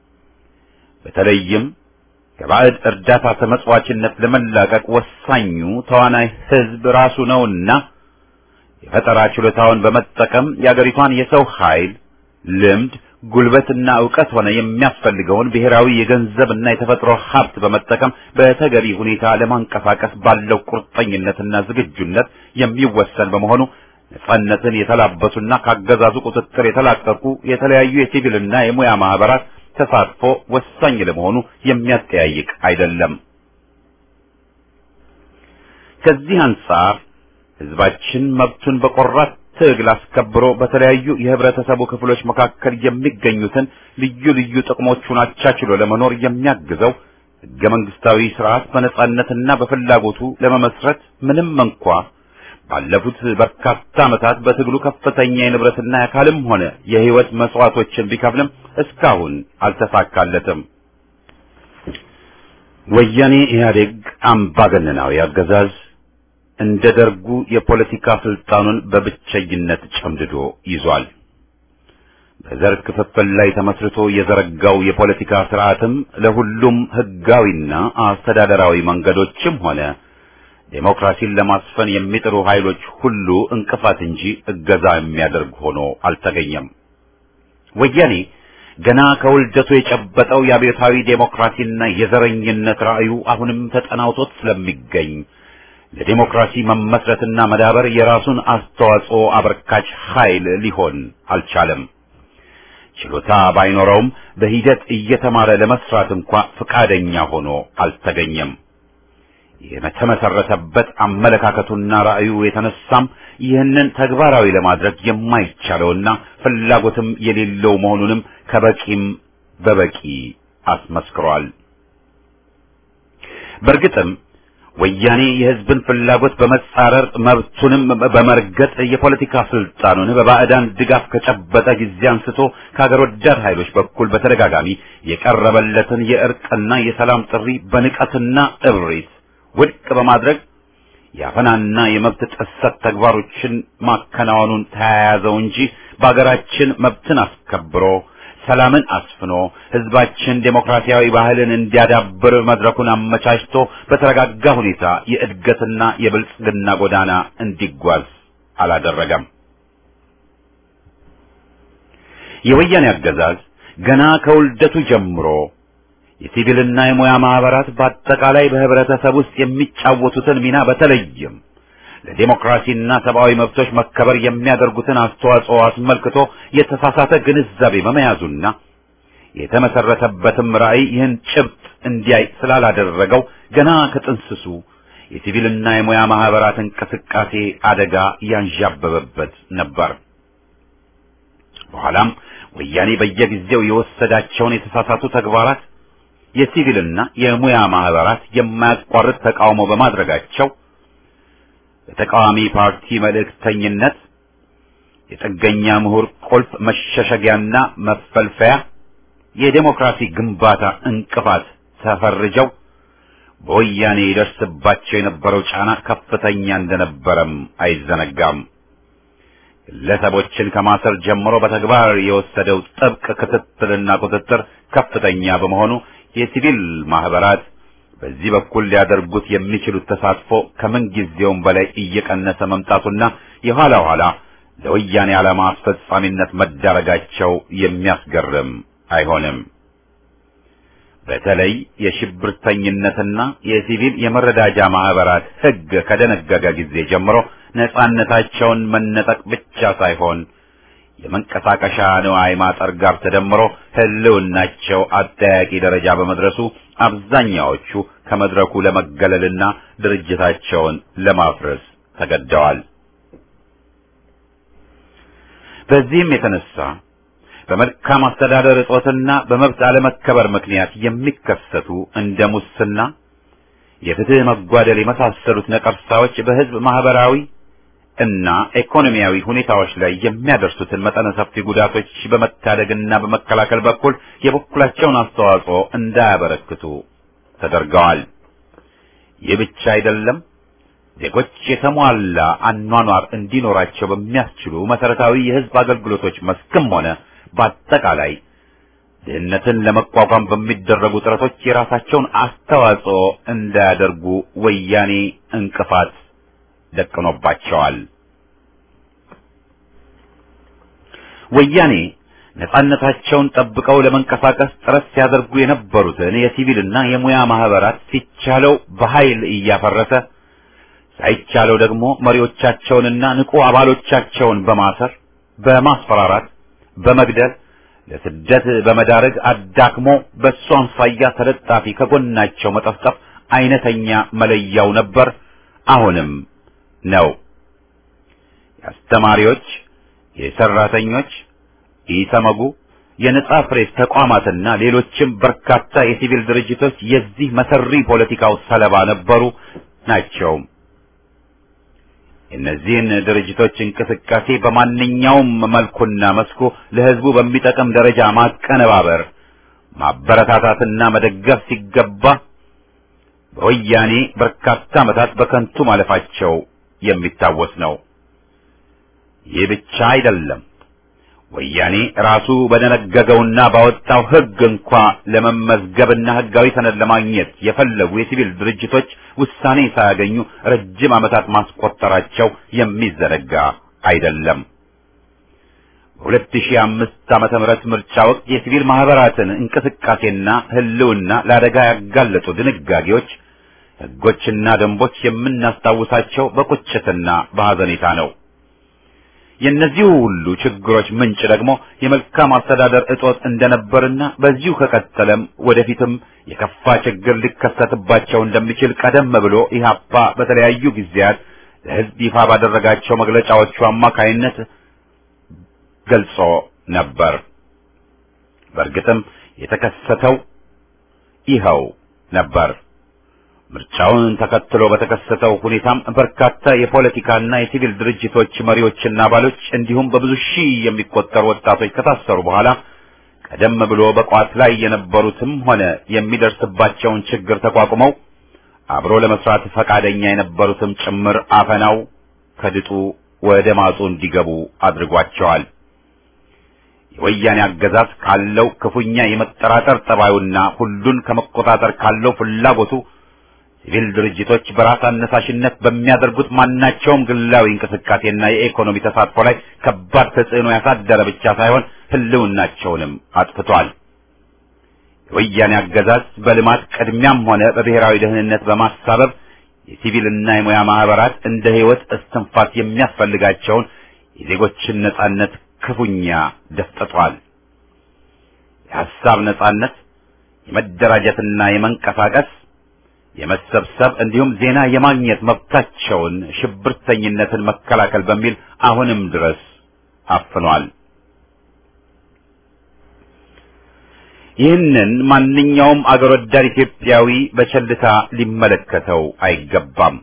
በተለይም ከባዕድ እርዳታ ተመጽዋችነት ለመላቀቅ ወሳኙ ተዋናይ ህዝብ ራሱ ነውና የፈጠራ ችሎታውን በመጠቀም የአገሪቷን የሰው ኃይል፣ ልምድ፣ ጉልበትና ዕውቀት ሆነ የሚያስፈልገውን ብሔራዊ የገንዘብና የተፈጥሮ ሀብት በመጠቀም በተገቢ ሁኔታ ለማንቀሳቀስ ባለው ቁርጠኝነትና ዝግጁነት የሚወሰን በመሆኑ ነጻነትን የተላበሱና ካገዛዙ ቁጥጥር የተላቀቁ የተለያዩ የሲቪልና የሙያ ማህበራት ተሳትፎ ወሳኝ ለመሆኑ የሚያጠያይቅ አይደለም። ከዚህ አንጻር ህዝባችን መብቱን በቆራጥ ትግል አስከብሮ በተለያዩ የህብረተሰቡ ክፍሎች መካከል የሚገኙትን ልዩ ልዩ ጥቅሞቹን አቻችሎ ለመኖር የሚያግዘው ህገ መንግስታዊ ስርዓት በነጻነትና በፍላጎቱ ለመመስረት ምንም እንኳ ባለፉት በርካታ ዓመታት በትግሉ ከፍተኛ የንብረትና የአካልም ሆነ የህይወት መስዋዕቶችን ቢከፍልም እስካሁን አልተሳካለትም። ወያኔ ኢህአዴግ አምባገነናዊ አገዛዝ እንደ ደርጉ የፖለቲካ ስልጣኑን በብቸኝነት ጨምድዶ ይዟል። በዘር ክፍፍል ላይ ተመስርቶ የዘረጋው የፖለቲካ ስርዓትም ለሁሉም ህጋዊና አስተዳደራዊ መንገዶችም ሆነ ዴሞክራሲን ለማስፈን የሚጥሩ ኃይሎች ሁሉ እንቅፋት እንጂ እገዛ የሚያደርግ ሆኖ አልተገኘም። ወያኔ ገና ከውልደቱ የጨበጠው የአብዮታዊ ዴሞክራሲና የዘረኝነት ራዕዩ አሁንም ተጠናውቶት ስለሚገኝ ለዲሞክራሲ መመስረትና መዳበር የራሱን አስተዋጽኦ አበርካች ኃይል ሊሆን አልቻለም። ችሎታ ባይኖረውም በሂደት እየተማረ ለመስራት እንኳ ፈቃደኛ ሆኖ አልተገኘም። የተመሰረተበት አመለካከቱና ራዕዩ የተነሳም ይህንን ተግባራዊ ለማድረግ የማይቻለውና ፍላጎትም የሌለው መሆኑንም ከበቂም በበቂ አስመስክሯል። በእርግጥም ወያኔ የህዝብን ፍላጎት በመጻረር መብቱንም በመርገጥ የፖለቲካ ስልጣኑን በባዕዳን ድጋፍ ከጨበጠ ጊዜ አንስቶ ከሀገር ወዳድ ኃይሎች በኩል በተደጋጋሚ የቀረበለትን የእርቅና የሰላም ጥሪ በንቀትና እብሪት ውድቅ በማድረግ የአፈናና የመብት ጥሰት ተግባሮችን ማከናወኑን ተያያዘው እንጂ በአገራችን መብትን አስከብሮ ሰላምን አስፍኖ ህዝባችን ዴሞክራሲያዊ ባህልን እንዲያዳብር መድረኩን አመቻችቶ በተረጋጋ ሁኔታ የእድገትና የብልጽግና ጎዳና እንዲጓዝ አላደረገም። የወያኔ አገዛዝ ገና ከውልደቱ ጀምሮ የሲቪልና የሙያ ማህበራት በአጠቃላይ በህብረተሰብ ውስጥ የሚጫወቱትን ሚና በተለይም ለዲሞክራሲና ሰብአዊ መብቶች መከበር የሚያደርጉትን አስተዋጽኦ አስመልክቶ የተሳሳተ ግንዛቤ በመያዙና የተመሰረተበትም ራዕይ ይህን ጭብጥ እንዲያይ ስላላደረገው ገና ከጥንስሱ የሲቪልና የሙያ ማህበራት እንቅስቃሴ አደጋ ያንዣበበበት ነበር። በኋላም ወያኔ በየጊዜው የወሰዳቸውን የተሳሳቱ ተግባራት የሲቪልና የሙያ ማህበራት የማያቋርጥ ተቃውሞ በማድረጋቸው የተቃዋሚ ፓርቲ መልእክተኝነት የጥገኛ ምሁር ቁልፍ መሸሸጊያና መፈልፈያ የዴሞክራሲ ግንባታ እንቅፋት ተፈርጀው በወያኔ ይደርስባቸው የነበረው ጫና ከፍተኛ እንደነበረም አይዘነጋም። ግለሰቦችን ከማሰር ጀምሮ በተግባር የወሰደው ጥብቅ ክትትልና ቁጥጥር ከፍተኛ በመሆኑ የሲቪል ማህበራት በዚህ በኩል ሊያደርጉት የሚችሉት ተሳትፎ ከምን ጊዜውም በላይ እየቀነሰ መምጣቱና የኋላ ኋላ ለወያኔ ዓላማ አስፈጻሚነት መዳረጋቸው የሚያስገርም አይሆንም። በተለይ የሽብርተኝነትና የሲቪል የመረዳጃ ማህበራት ሕግ ከደነገገ ጊዜ ጀምሮ ነጻነታቸውን መነጠቅ ብቻ ሳይሆን የመንቀሳቀሻ ንዋይ ማጠር ጋር ተደምሮ ህልውናቸው አጠያቂ ደረጃ በመድረሱ አብዛኛዎቹ ከመድረኩ ለመገለልና ድርጅታቸውን ለማፍረስ ተገደዋል። በዚህም የተነሳ በመልካም አስተዳደር እጦትና በመብት አለመከበር ምክንያት የሚከሰቱ እንደ ሙስና፣ የፍትህ መጓደል የመሳሰሉት ነቀርሳዎች በህዝብ ማህበራዊ እና ኢኮኖሚያዊ ሁኔታዎች ላይ የሚያደርሱትን መጠነ ሰፊ ጉዳቶች በመታደግና በመከላከል በኩል የበኩላቸውን አስተዋጽኦ እንዳያበረክቱ ተደርገዋል። ይህ ብቻ አይደለም። ዜጎች የተሟላ አኗኗር እንዲኖራቸው በሚያስችሉ መሰረታዊ የህዝብ አገልግሎቶች መስክም ሆነ በአጠቃላይ ድህነትን ለመቋቋም በሚደረጉ ጥረቶች የራሳቸውን አስተዋጽኦ እንዳያደርጉ ወያኔ እንቅፋት ደቅኖባቸዋል። ወያኔ ነጻነታቸውን ጠብቀው ለመንቀሳቀስ ጥረት ሲያደርጉ የነበሩትን የሲቪልና የሙያ ማህበራት ሲቻለው በኃይል እያፈረሰ ሳይቻለው ደግሞ መሪዎቻቸውንና ንቁ አባሎቻቸውን በማሰር በማስፈራራት በመግደል ለስደት በመዳረግ አዳክሞ በእሱ አምሳያ ተለጣፊ ከጎናቸው መጠፍጠፍ አይነተኛ መለያው ነበር፣ አሁንም ነው። የአስተማሪዎች፣ የሰራተኞች፣ ኢሰመጉ፣ የነጻ ፕሬስ ተቋማትና ሌሎችም በርካታ የሲቪል ድርጅቶች የዚህ መሰሪ ፖለቲካው ሰለባ ነበሩ ናቸው። እነዚህን ድርጅቶች እንቅስቃሴ በማንኛውም መልኩና መስኩ ለህዝቡ በሚጠቅም ደረጃ ማቀነባበር፣ ማበረታታትና መደገፍ ሲገባ በወያኔ በርካታ ዓመታት በከንቱ ማለፋቸው የሚታወስ ነው። ይህ ብቻ አይደለም። ወያኔ ራሱ በደነገገውና ባወጣው ህግ እንኳ ለመመዝገብና ህጋዊ ሰነድ ለማግኘት የፈለጉ የሲቪል ድርጅቶች ውሳኔ ሳያገኙ ረጅም ዓመታት ማስቆጠራቸው የሚዘነጋ አይደለም። በ2005 ዓመተ ምህረት ምርጫ ወቅት የሲቪል ማህበራትን እንቅስቃሴና ህልውና ለአደጋ ያጋለጡ ድንጋጌዎች፣ ህጎችና ደንቦች የምናስታውሳቸው በቁጭትና በሐዘኔታ ነው። የእነዚህ ሁሉ ችግሮች ምንጭ ደግሞ የመልካም አስተዳደር እጦት እንደነበርና በዚሁ ከቀጠለም ወደፊትም የከፋ ችግር ሊከሰትባቸው እንደሚችል ቀደም ብሎ ኢህአፓ በተለያዩ ጊዜያት ለህዝብ ይፋ ባደረጋቸው መግለጫዎቹ አማካይነት ገልጾ ነበር። በእርግጥም የተከሰተው ይኸው ነበር። ምርጫውን ተከትሎ በተከሰተው ሁኔታም በርካታ የፖለቲካና የሲቪል ድርጅቶች መሪዎችና አባሎች እንዲሁም በብዙ ሺህ የሚቆጠሩ ወጣቶች ከታሰሩ በኋላ ቀደም ብሎ በቋት ላይ የነበሩትም ሆነ የሚደርስባቸውን ችግር ተቋቁመው አብሮ ለመስራት ፈቃደኛ የነበሩትም ጭምር አፈናው ከድጡ ወደ ማጡ እንዲገቡ አድርጓቸዋል። የወያኔ አገዛዝ ካለው ክፉኛ የመጠራጠር ጠባዩና ሁሉን ከመቆጣጠር ካለው ፍላጎቱ ሲቪል ድርጅቶች በራስ አነሳሽነት በሚያደርጉት ማናቸውም ግላዊ እንቅስቃሴና የኢኮኖሚ ተሳትፎ ላይ ከባድ ተጽዕኖ ያሳደረ ብቻ ሳይሆን ህልውናቸውንም አጥፍቷል። የወያኔ አገዛዝ በልማት ቅድሚያም ሆነ በብሔራዊ ደህንነት በማሳበብ የሲቪልና የሙያ ማህበራት እንደ ህይወት እስትንፋስ የሚያስፈልጋቸውን የዜጎችን ነጻነት ክፉኛ ደፍጥጧል። የሐሳብ ነጻነት፣ የመደራጀትና የመንቀሳቀስ የመሰብሰብ እንዲሁም ዜና የማግኘት መብታቸውን ሽብርተኝነትን መከላከል በሚል አሁንም ድረስ አፍኗል። ይህንን ማንኛውም አገር ወዳድ ኢትዮጵያዊ በቸልታ ሊመለከተው አይገባም።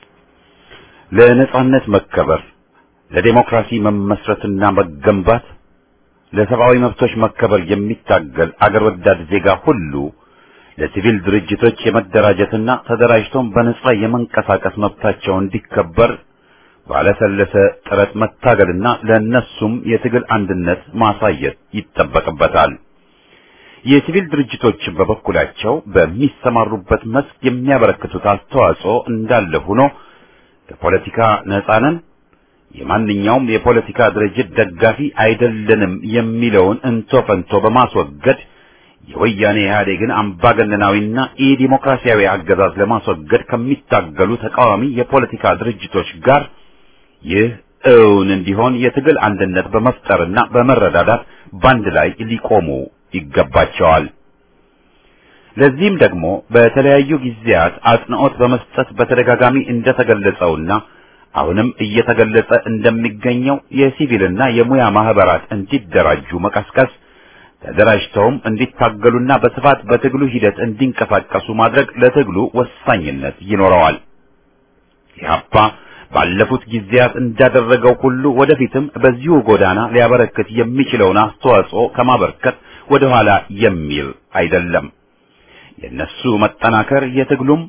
ለነጻነት መከበር፣ ለዲሞክራሲ መመስረትና መገንባት፣ ለሰብአዊ መብቶች መከበር የሚታገል አገር ወዳድ ዜጋ ሁሉ ለሲቪል ድርጅቶች የመደራጀትና ተደራጅቶም በነጻ የመንቀሳቀስ መብታቸው እንዲከበር ባለሰለሰ ጥረት መታገልና ለነሱም የትግል አንድነት ማሳየት ይጠበቅበታል። የሲቪል ድርጅቶች በበኩላቸው በሚሰማሩበት መስክ የሚያበረክቱት አስተዋጽኦ እንዳለ ሆኖ ከፖለቲካ ነጻ ነን፣ የማንኛውም የፖለቲካ ድርጅት ደጋፊ አይደለንም የሚለውን እንቶ ፈንቶ በማስወገድ የወያኔ ኢህአዴግን አምባገነናዊና ኢዲሞክራሲያዊ አገዛዝ ለማስወገድ ከሚታገሉ ተቃዋሚ የፖለቲካ ድርጅቶች ጋር ይህ እውን እንዲሆን የትግል አንድነት በመፍጠርና በመረዳዳት ባንድ ላይ ሊቆሙ ይገባቸዋል። ለዚህም ደግሞ በተለያዩ ጊዜያት አጽንዖት በመስጠት በተደጋጋሚ እንደተገለጸውና አሁንም እየተገለጸ እንደሚገኘው የሲቪልና የሙያ ማህበራት እንዲደራጁ መቀስቀስ፣ ተደራጅተውም እንዲታገሉና በስፋት በትግሉ ሂደት እንዲንቀሳቀሱ ማድረግ ለትግሉ ወሳኝነት ይኖረዋል። ኢህአፓ ባለፉት ጊዜያት እንዳደረገው ሁሉ ወደፊትም በዚሁ ጎዳና ሊያበረክት የሚችለውን አስተዋጽኦ ከማበርከት ወደ ኋላ የሚል አይደለም። የነሱ መጠናከር የትግሉም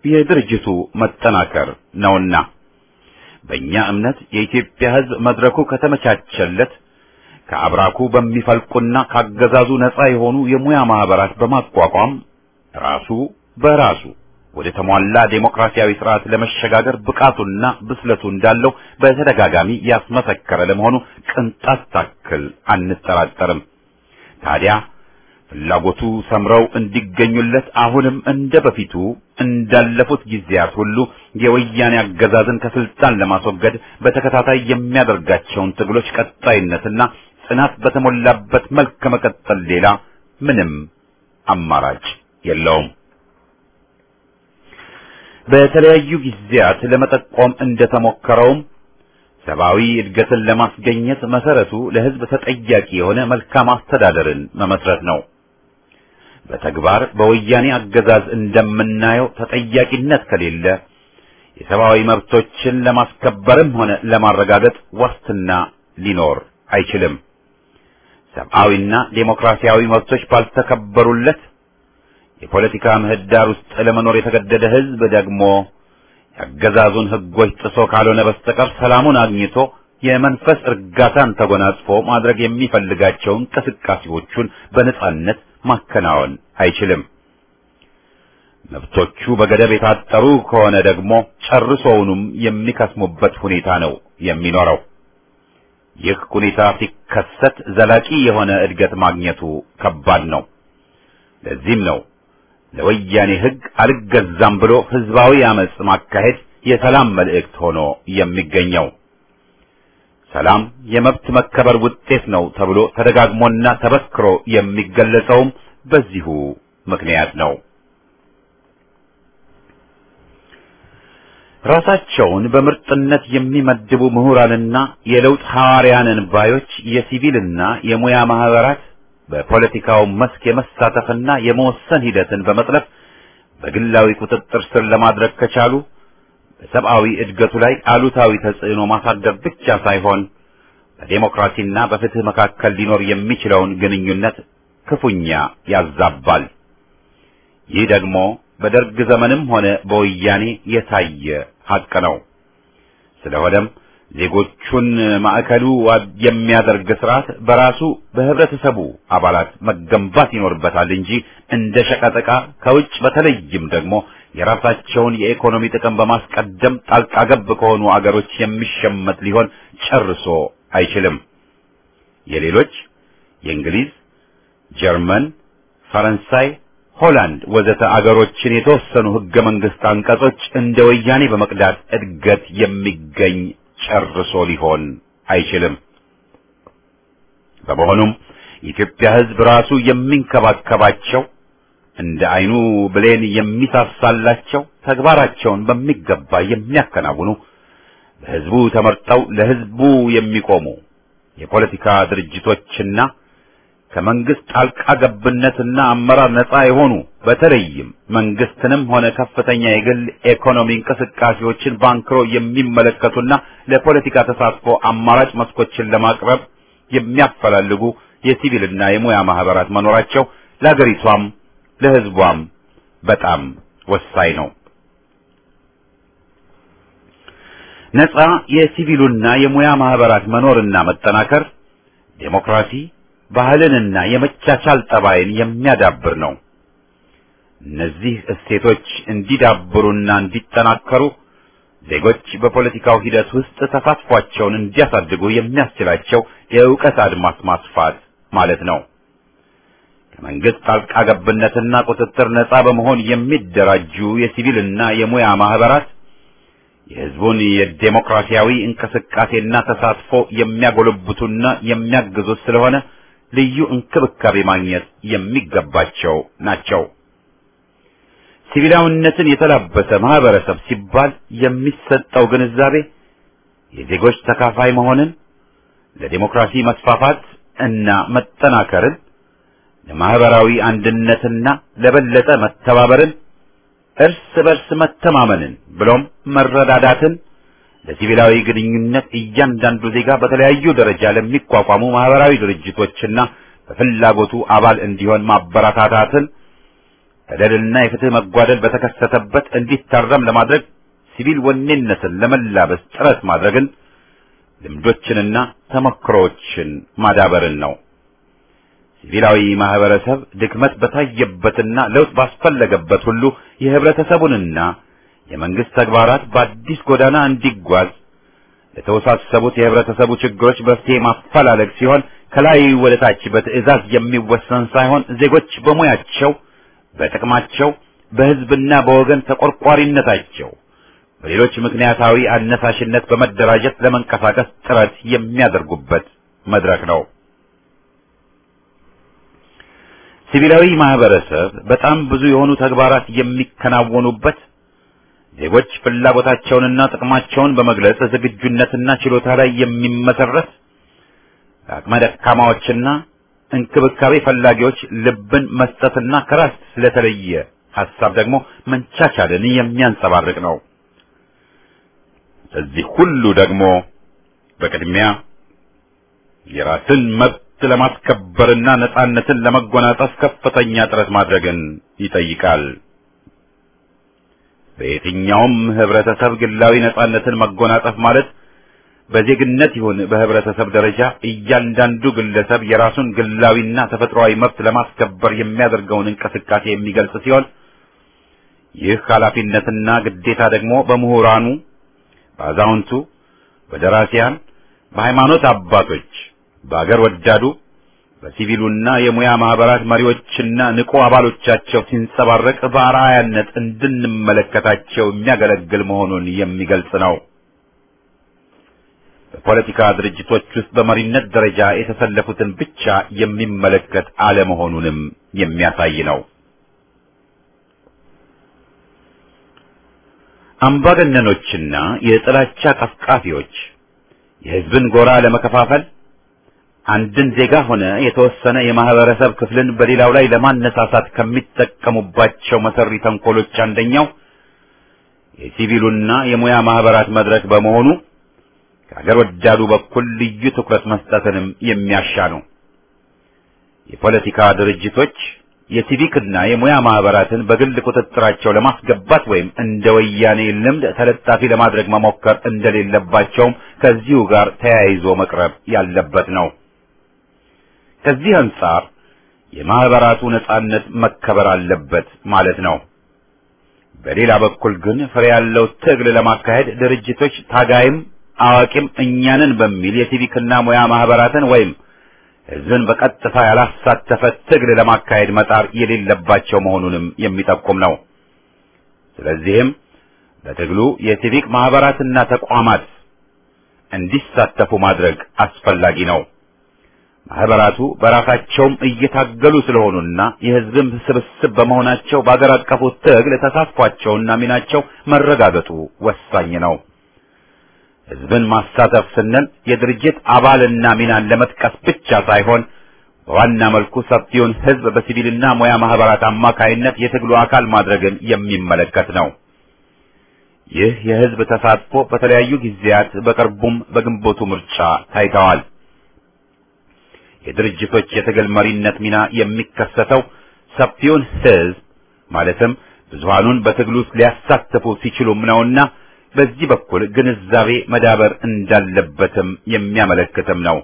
የድርጅቱ መጠናከር ነውና በእኛ እምነት የኢትዮጵያ ሕዝብ መድረኩ ከተመቻቸለት ከአብራኩ በሚፈልቁና ካገዛዙ ነፃ የሆኑ የሙያ ማህበራት በማቋቋም ራሱ በራሱ ወደ ተሟላ ዴሞክራሲያዊ ስርዓት ለመሸጋገር ብቃቱና ብስለቱ እንዳለው በተደጋጋሚ ያስመሰከረ ለመሆኑ ቅንጣት ታክል አንጠራጠርም። ታዲያ ፍላጎቱ ሰምረው እንዲገኙለት አሁንም እንደ በፊቱ እንዳለፉት ጊዜያት ሁሉ የወያኔ አገዛዝን ከስልጣን ለማስወገድ በተከታታይ የሚያደርጋቸውን ትግሎች ቀጣይነትና ጽናት በተሞላበት መልክ ከመቀጠል ሌላ ምንም አማራጭ የለውም። በተለያዩ ጊዜያት ለመጠቆም እንደተሞከረውም ሰብአዊ እድገትን ለማስገኘት መሰረቱ ለሕዝብ ተጠያቂ የሆነ መልካም አስተዳደርን መመስረት ነው። በተግባር በወያኔ አገዛዝ እንደምናየው ተጠያቂነት ከሌለ የሰብአዊ መብቶችን ለማስከበርም ሆነ ለማረጋገጥ ዋስትና ሊኖር አይችልም። ሰብአዊና ዴሞክራሲያዊ መብቶች ባልተከበሩለት የፖለቲካ ምህዳር ውስጥ ለመኖር የተገደደ ሕዝብ ደግሞ የአገዛዙን ሕጎች ጥሶ ካልሆነ በስተቀር ሰላሙን አግኝቶ የመንፈስ እርጋታን ተጎናጽፎ ማድረግ የሚፈልጋቸውን እንቅስቃሴዎቹን በነጻነት ማከናወን አይችልም። መብቶቹ በገደብ የታጠሩ ከሆነ ደግሞ ጨርሶውንም የሚከስሙበት ሁኔታ ነው የሚኖረው። ይህ ሁኔታ ሲከሰት ዘላቂ የሆነ እድገት ማግኘቱ ከባድ ነው። ለዚህም ነው ለወያኔ ሕግ አልገዛም ብሎ ህዝባዊ አመጽ ማካሄድ የሰላም መልእክት ሆኖ የሚገኘው። ሰላም የመብት መከበር ውጤት ነው ተብሎ ተደጋግሞና ተበክሮ የሚገለጸውም በዚሁ ምክንያት ነው። ራሳቸውን በምርጥነት የሚመድቡ ምሁራንና የለውጥ ሐዋርያንን ባዮች የሲቪልና የሙያ ማህበራት በፖለቲካው መስክ የመሳተፍና የመወሰን ሂደትን በመጥለፍ በግላዊ ቁጥጥር ስር ለማድረግ ከቻሉ በሰብአዊ እድገቱ ላይ አሉታዊ ተጽዕኖ ማሳደር ብቻ ሳይሆን በዴሞክራሲና በፍትህ መካከል ሊኖር የሚችለውን ግንኙነት ክፉኛ ያዛባል። ይህ ደግሞ በደርግ ዘመንም ሆነ በወያኔ የታየ ሐቅ ነው። ስለሆነም ዜጎቹን ማዕከሉ የሚያደርግ ስርዓት በራሱ በህብረተሰቡ አባላት መገንባት ይኖርበታል እንጂ እንደ ሸቀጠቃ ከውጭ በተለይም ደግሞ የራሳቸውን የኢኮኖሚ ጥቅም በማስቀደም ጣልቃ ገብ ከሆኑ አገሮች የሚሸመት ሊሆን ጨርሶ አይችልም። የሌሎች የእንግሊዝ፣ ጀርመን፣ ፈረንሳይ፣ ሆላንድ ወዘተ አገሮችን የተወሰኑ ህገ መንግስት አንቀጾች እንደ ወያኔ በመቅዳት እድገት የሚገኝ ጨርሶ ሊሆን አይችልም። በመሆኑም የኢትዮጵያ ህዝብ ራሱ የሚንከባከባቸው እንደ አይኑ ብሌን የሚሳሳላቸው ተግባራቸውን በሚገባ የሚያከናውኑ በህዝቡ ተመርጠው ለህዝቡ የሚቆሙ የፖለቲካ ድርጅቶችና ከመንግስት ጣልቃ ገብነትና አመራር ነፃ የሆኑ በተለይም መንግስትንም ሆነ ከፍተኛ የግል ኢኮኖሚ እንቅስቃሴዎችን ባንክሮ የሚመለከቱና ለፖለቲካ ተሳትፎ አማራጭ መስኮችን ለማቅረብ የሚያፈላልጉ የሲቪልና የሙያ ማህበራት መኖራቸው ለሀገሪቷም ለህዝቧም በጣም ወሳኝ ነው። ነፃ የሲቪሉና የሙያ ማህበራት መኖርና መጠናከር ዴሞክራሲ ባህልንና የመቻቻል ጠባይን የሚያዳብር ነው። እነዚህ እሴቶች እንዲዳብሩና እንዲጠናከሩ ዜጎች በፖለቲካው ሂደት ውስጥ ተሳትፏቸውን እንዲያሳድጉ የሚያስችላቸው የእውቀት አድማስ ማስፋት ማለት ነው። ከመንግስት ጣልቃ ገብነትና ቁጥጥር ነፃ በመሆን የሚደራጁ የሲቪልና የሙያ ማህበራት የህዝቡን የዴሞክራሲያዊ እንቅስቃሴና ተሳትፎ የሚያጎለብቱና የሚያግዙት ስለሆነ ልዩ እንክብካቤ ማግኘት የሚገባቸው ናቸው። ሲቪላዊነትን የተላበሰ ማህበረሰብ ሲባል የሚሰጠው ግንዛቤ የዜጎች ተካፋይ መሆንን፣ ለዲሞክራሲ መስፋፋት እና መጠናከርን፣ ለማህበራዊ አንድነትና ለበለጠ መተባበርን፣ እርስ በርስ መተማመንን ብሎም መረዳዳትን፣ ለሲቪላዊ ግንኙነት እያንዳንዱ ዜጋ በተለያዩ ደረጃ ለሚቋቋሙ ማህበራዊ ድርጅቶችና በፍላጎቱ አባል እንዲሆን ማበረታታትን፣ በደልና የፍትህ መጓደል በተከሰተበት እንዲታረም ለማድረግ ሲቪል ወኔነትን ለመላበስ ጥረት ማድረግን፣ ልምዶችንና ተሞክሮዎችን ማዳበርን ነው። ሲቪላዊ ማህበረሰብ ድክመት በታየበትና ለውጥ ባስፈለገበት ሁሉ የህብረተሰቡንና የመንግስት ተግባራት በአዲስ ጎዳና እንዲጓዝ ለተወሳሰቡት የህብረተሰቡ ችግሮች መፍትሄ ማፈላለግ ሲሆን ከላይ ወደ ታች በትዕዛዝ የሚወሰን ሳይሆን ዜጎች በሙያቸው፣ በጥቅማቸው፣ በህዝብና በወገን ተቆርቋሪነታቸው በሌሎች ምክንያታዊ አነሳሽነት በመደራጀት ለመንቀሳቀስ ጥረት የሚያደርጉበት መድረክ ነው። ሲቪላዊ ማህበረሰብ በጣም ብዙ የሆኑ ተግባራት የሚከናወኑበት፣ ዜጎች ፍላጎታቸውንና ጥቅማቸውን በመግለጽ ዝግጁነትና ችሎታ ላይ የሚመሰረት፣ ለአቅመ ደካማዎችና እንክብካቤ ፈላጊዎች ልብን መስጠትና ከራስ ስለተለየ ሐሳብ ደግሞ መንቻቻልን የሚያንጸባርቅ ነው። እዚህ ሁሉ ደግሞ በቅድሚያ የራስን መብት ለማስከበርና ነጻነትን ለመጎናጸፍ ከፍተኛ ጥረት ማድረግን ይጠይቃል። በየትኛውም ህብረተሰብ ግላዊ ነጻነትን መጎናጸፍ ማለት በዜግነት ይሁን በህብረተሰብ ደረጃ እያንዳንዱ ግለሰብ የራሱን ግላዊና ተፈጥሯዊ መብት ለማስከበር የሚያደርገውን እንቅስቃሴ የሚገልጽ ሲሆን ይህ ኃላፊነትና ግዴታ ደግሞ በምሁራኑ፣ በአዛውንቱ፣ በደራሲያን፣ በሃይማኖት አባቶች፣ በአገር ወዳዱ፣ በሲቪሉና የሙያ ማህበራት መሪዎችና ንቁ አባሎቻቸው ሲንጸባረቅ በአርአያነት እንድንመለከታቸው የሚያገለግል መሆኑን የሚገልጽ ነው። በፖለቲካ ድርጅቶች ውስጥ በመሪነት ደረጃ የተሰለፉትን ብቻ የሚመለከት አለመሆኑንም የሚያሳይ ነው። አምባገነኖችና የጥላቻ ቀስቃፊዎች የህዝብን ጎራ ለመከፋፈል አንድን ዜጋ ሆነ የተወሰነ የማህበረሰብ ክፍልን በሌላው ላይ ለማነሳሳት ከሚጠቀሙባቸው መሰሪ ተንኮሎች አንደኛው የሲቪሉና የሙያ ማህበራት መድረክ በመሆኑ ከአገር ወዳዱ በኩል ልዩ ትኩረት መስጠትንም የሚያሻ ነው። የፖለቲካ ድርጅቶች የሲቪክና የሙያ ማህበራትን በግል ቁጥጥራቸው ለማስገባት ወይም እንደ ወያኔ ልምድ ተለጣፊ ለማድረግ መሞከር እንደሌለባቸውም ከዚሁ ጋር ተያይዞ መቅረብ ያለበት ነው። ከዚህ አንጻር የማህበራቱ ነጻነት መከበር አለበት ማለት ነው። በሌላ በኩል ግን ፍሬ ያለው ትግል ለማካሄድ ድርጅቶች ታጋይም አዋቂም እኛንን በሚል የሲቪክና ሙያ ማህበራትን ወይም ህዝብን በቀጥታ ያላሳተፈ ትግል ለማካሄድ መጣር የሌለባቸው መሆኑንም የሚጠቁም ነው። ስለዚህም በትግሉ የሲቪክ ማህበራትና ተቋማት እንዲሳተፉ ማድረግ አስፈላጊ ነው። ማህበራቱ በራሳቸውም እየታገሉ ስለሆኑና የህዝብም ስብስብ በመሆናቸው በአገር አቀፉ ትግል ተሳትፏቸውና ሚናቸው መረጋገጡ ወሳኝ ነው። ህዝብን ማሳተፍ ስንል የድርጅት አባልና ሚናን ለመጥቀስ ብቻ ሳይሆን በዋና መልኩ ሰፊውን ህዝብ በሲቪልና ሙያ ማህበራት አማካይነት የትግሉ አካል ማድረግን የሚመለከት ነው። ይህ የህዝብ ተሳትፎ በተለያዩ ጊዜያት በቅርቡም በግንቦቱ ምርጫ ታይተዋል። የድርጅቶች የትግል መሪነት ሚና የሚከሰተው ሰፊውን ህዝብ ማለትም ብዙሃኑን በትግሉ ሊያሳትፉ ሲችሉም ነውና በዚህ በኩል ግንዛቤ መዳበር እንዳለበትም የሚያመለክትም ነው።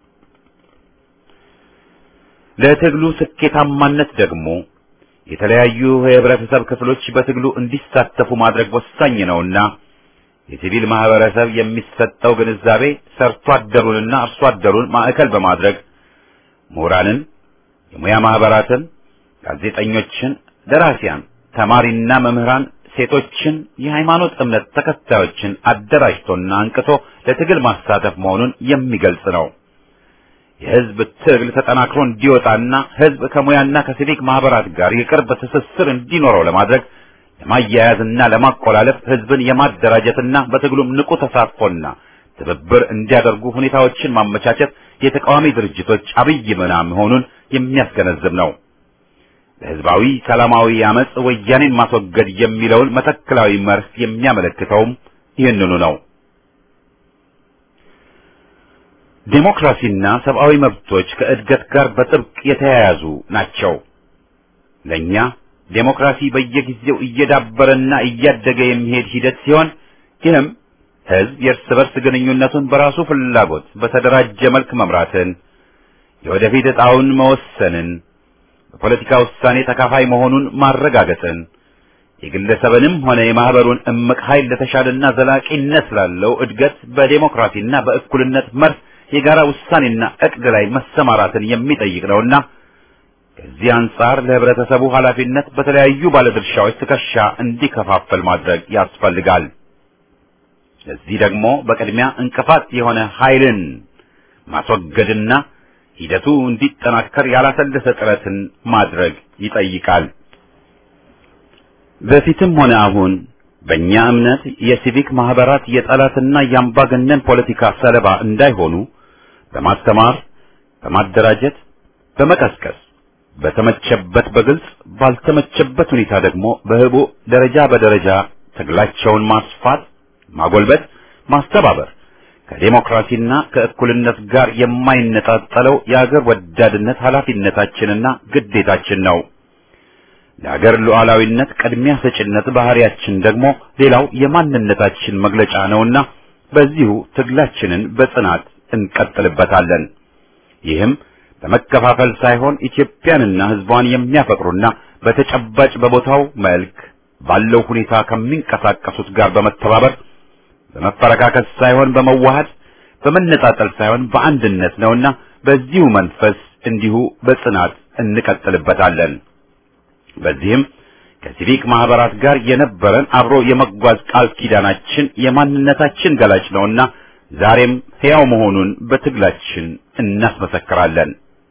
ለትግሉ ስኬታማነት ደግሞ የተለያዩ የህብረተሰብ ክፍሎች በትግሉ እንዲሳተፉ ማድረግ ወሳኝ ነውና የሲቪል ማህበረሰብ የሚሰጠው ግንዛቤ ሰርቶ አደሩንና አርሶ አደሩን ማዕከል በማድረግ ምሁራንን፣ የሙያ ማህበራትን፣ ጋዜጠኞችን፣ ደራሲያን፣ ተማሪና መምህራን፣ ሴቶችን፣ የሃይማኖት እምነት ተከታዮችን አደራጅቶና አንቅቶ ለትግል ማሳተፍ መሆኑን የሚገልጽ ነው። የህዝብ ትግል ተጠናክሮ እንዲወጣና ህዝብ ከሙያና ከሲቪክ ማህበራት ጋር የቅርብ ትስስር እንዲኖረው ለማድረግ ለማያያዝና ለማቆላለፍ ህዝብን የማደራጀትና በትግሉም ንቁ ተሳትፎና ትብብር እንዲያደርጉ ሁኔታዎችን ማመቻቸት የተቃዋሚ ድርጅቶች አብይ ሚና መሆኑን የሚያስገነዝብ ነው። ለህዝባዊ ሰላማዊ አመጽ ወያኔን ማስወገድ የሚለውን መተክላዊ መርህ የሚያመለክተውም ይህንኑ ነው። ዴሞክራሲና ሰብአዊ መብቶች ከእድገት ጋር በጥብቅ የተያያዙ ናቸው። ለኛ ዴሞክራሲ በየጊዜው እየዳበረና እያደገ የሚሄድ ሂደት ሲሆን ይህም ህዝብ የእርስ በርስ ግንኙነቱን በራሱ ፍላጎት በተደራጀ መልክ መምራትን፣ የወደፊት ዕጣውን መወሰንን፣ በፖለቲካ ውሳኔ ተካፋይ መሆኑን ማረጋገጥን፣ የግለሰብንም ሆነ የማህበሩን እምቅ ኃይል ለተሻለና ዘላቂነት ላለው እድገት በዴሞክራሲና በእኩልነት መርህ የጋራ ውሳኔና ዕቅድ ላይ መሰማራትን የሚጠይቅ ነውና ከዚህ አንጻር ለህብረተሰቡ ኃላፊነት በተለያዩ ባለድርሻዎች ትከሻ እንዲከፋፈል ማድረግ ያስፈልጋል። ለዚህ ደግሞ በቅድሚያ እንቅፋት የሆነ ኃይልን ማስወገድና ሂደቱ እንዲጠናከር ያላሰለሰ ጥረትን ማድረግ ይጠይቃል። በፊትም ሆነ አሁን በእኛ እምነት የሲቪክ ማህበራት የጠላትና የአምባገነን ፖለቲካ ሰለባ እንዳይሆኑ በማስተማር፣ በማደራጀት፣ በመቀስቀስ በተመቸበት በግልጽ ባልተመቸበት ሁኔታ ደግሞ በህቡ ደረጃ በደረጃ ትግላቸውን ማስፋት፣ ማጎልበት፣ ማስተባበር ከዴሞክራሲና ከእኩልነት ጋር የማይነጣጠለው የአገር ወዳድነት ኃላፊነታችንና ግዴታችን ነው። ለአገር ሉዓላዊነት ቅድሚያ ሰጭነት ባህሪያችን ደግሞ ሌላው የማንነታችን መግለጫ ነውና በዚሁ ትግላችንን በጽናት እንቀጥልበታለን። ይህም በመከፋፈል ሳይሆን ኢትዮጵያንና ህዝቧን የሚያፈቅሩና በተጨባጭ በቦታው መልክ ባለው ሁኔታ ከሚንቀሳቀሱት ጋር በመተባበር በመፈረካከስ ሳይሆን በመዋሃድ በመነጣጠል ሳይሆን በአንድነት ነውና በዚሁ መንፈስ እንዲሁ በጽናት እንቀጥልበታለን። በዚህም ከሲቪክ ማህበራት ጋር የነበረን አብሮ የመጓዝ ቃል ኪዳናችን የማንነታችን ገላጭ ነውና ዛሬም ሕያው መሆኑን በትግላችን እናስመሰክራለን።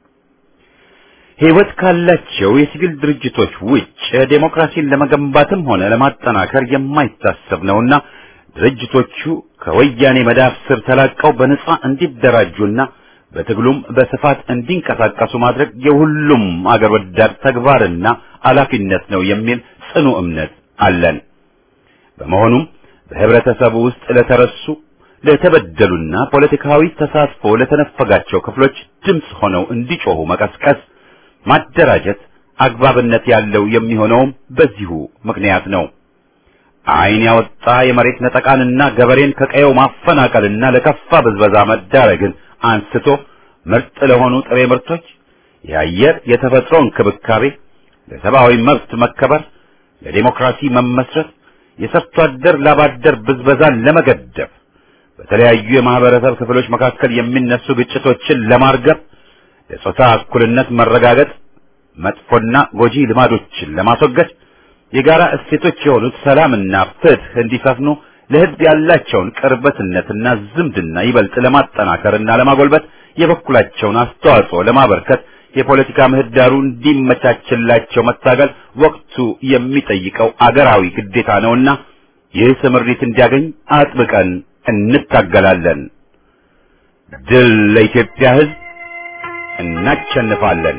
ሕይወት ካላቸው የሲቪል ድርጅቶች ውጭ ዴሞክራሲን ለመገንባትም ሆነ ለማጠናከር የማይታሰብ ነውና ድርጅቶቹ ከወያኔ መዳፍ ስር ተላቀው በነጻ እንዲደራጁና በትግሉም በስፋት እንዲንቀሳቀሱ ማድረግ የሁሉም አገር ወዳድ ተግባርና ኃላፊነት ነው የሚል ጽኑ እምነት አለን። በመሆኑም በህብረተሰቡ ውስጥ ለተረሱ ለተበደሉና ፖለቲካዊ ተሳትፎ ለተነፈጋቸው ክፍሎች ድምጽ ሆነው እንዲጮሁ መቀስቀስ፣ ማደራጀት አግባብነት ያለው የሚሆነውም በዚሁ ምክንያት ነው። ዓይን ያወጣ የመሬት ነጠቃንና ገበሬን ከቀየው ማፈናቀልና ለከፋ ብዝበዛ መዳረግን አንስቶ ምርጥ ለሆኑ ጥሬ ምርቶች፣ የአየር የተፈጥሮ እንክብካቤ፣ ለሰብአዊ መብት መከበር፣ ለዲሞክራሲ መመስረት፣ የሰርቶ አደር ላባደር ብዝበዛን ለመገደብ፣ በተለያዩ የማህበረሰብ ክፍሎች መካከል የሚነሱ ግጭቶችን ለማርገብ፣ ለጾታ እኩልነት መረጋገጥ፣ መጥፎና ጎጂ ልማዶችን ለማስወገድ፣ የጋራ እሴቶች የሆኑት ሰላምና ፍትህ እንዲሰፍኑ ለህዝብ ያላቸውን ቅርበትነትና ዝምድና ይበልጥ ለማጠናከርና ለማጎልበት የበኩላቸውን አስተዋጽኦ ለማበርከት የፖለቲካ ምህዳሩ እንዲመቻችላቸው መታገል ወቅቱ የሚጠይቀው አገራዊ ግዴታ ነውና ይህ ስምሪት እንዲያገኝ አጥብቀን እንታገላለን። ድል ለኢትዮጵያ ህዝብ! እናሸንፋለን!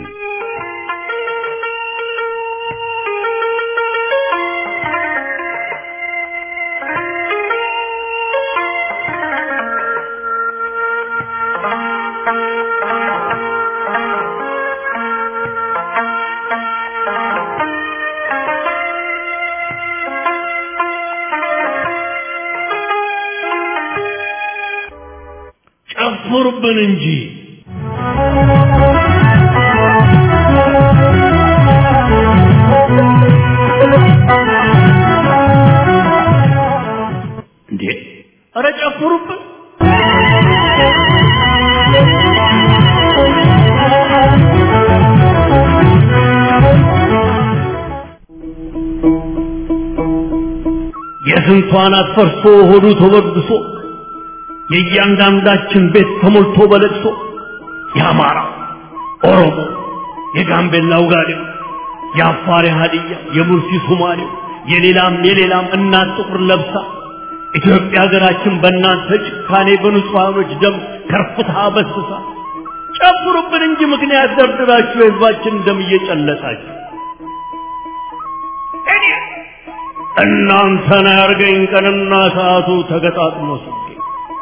ጨፍሩብን እንጂ እንዴ! ኧረ ጨፍሩብን! የስንቷን አፈርሶ ሆዱ ተወድሶ የእያንዳንዳችን ቤት ተሞልቶ በለቅሶ የአማራ፣ ኦሮሞ፣ የጋምቤላው ጋዴው፣ የአፋር ሀዲያ፣ የሙርሲ ሶማሌው፣ የሌላም እናት ጥቁር ለብሳ ኢትዮጵያ ሀገራችን በእናንተ ጭካኔ በንጹሃኖች ደም ከርፍታ በስሳ ጨፍሩብን እንጂ ምክንያት ደርድራችሁ የህዝባችን ደም እየጨለጣችሁ እናንተን ያርገኝ ቀንና ሰዓቱ ተገጣጥሞ ሲገኝ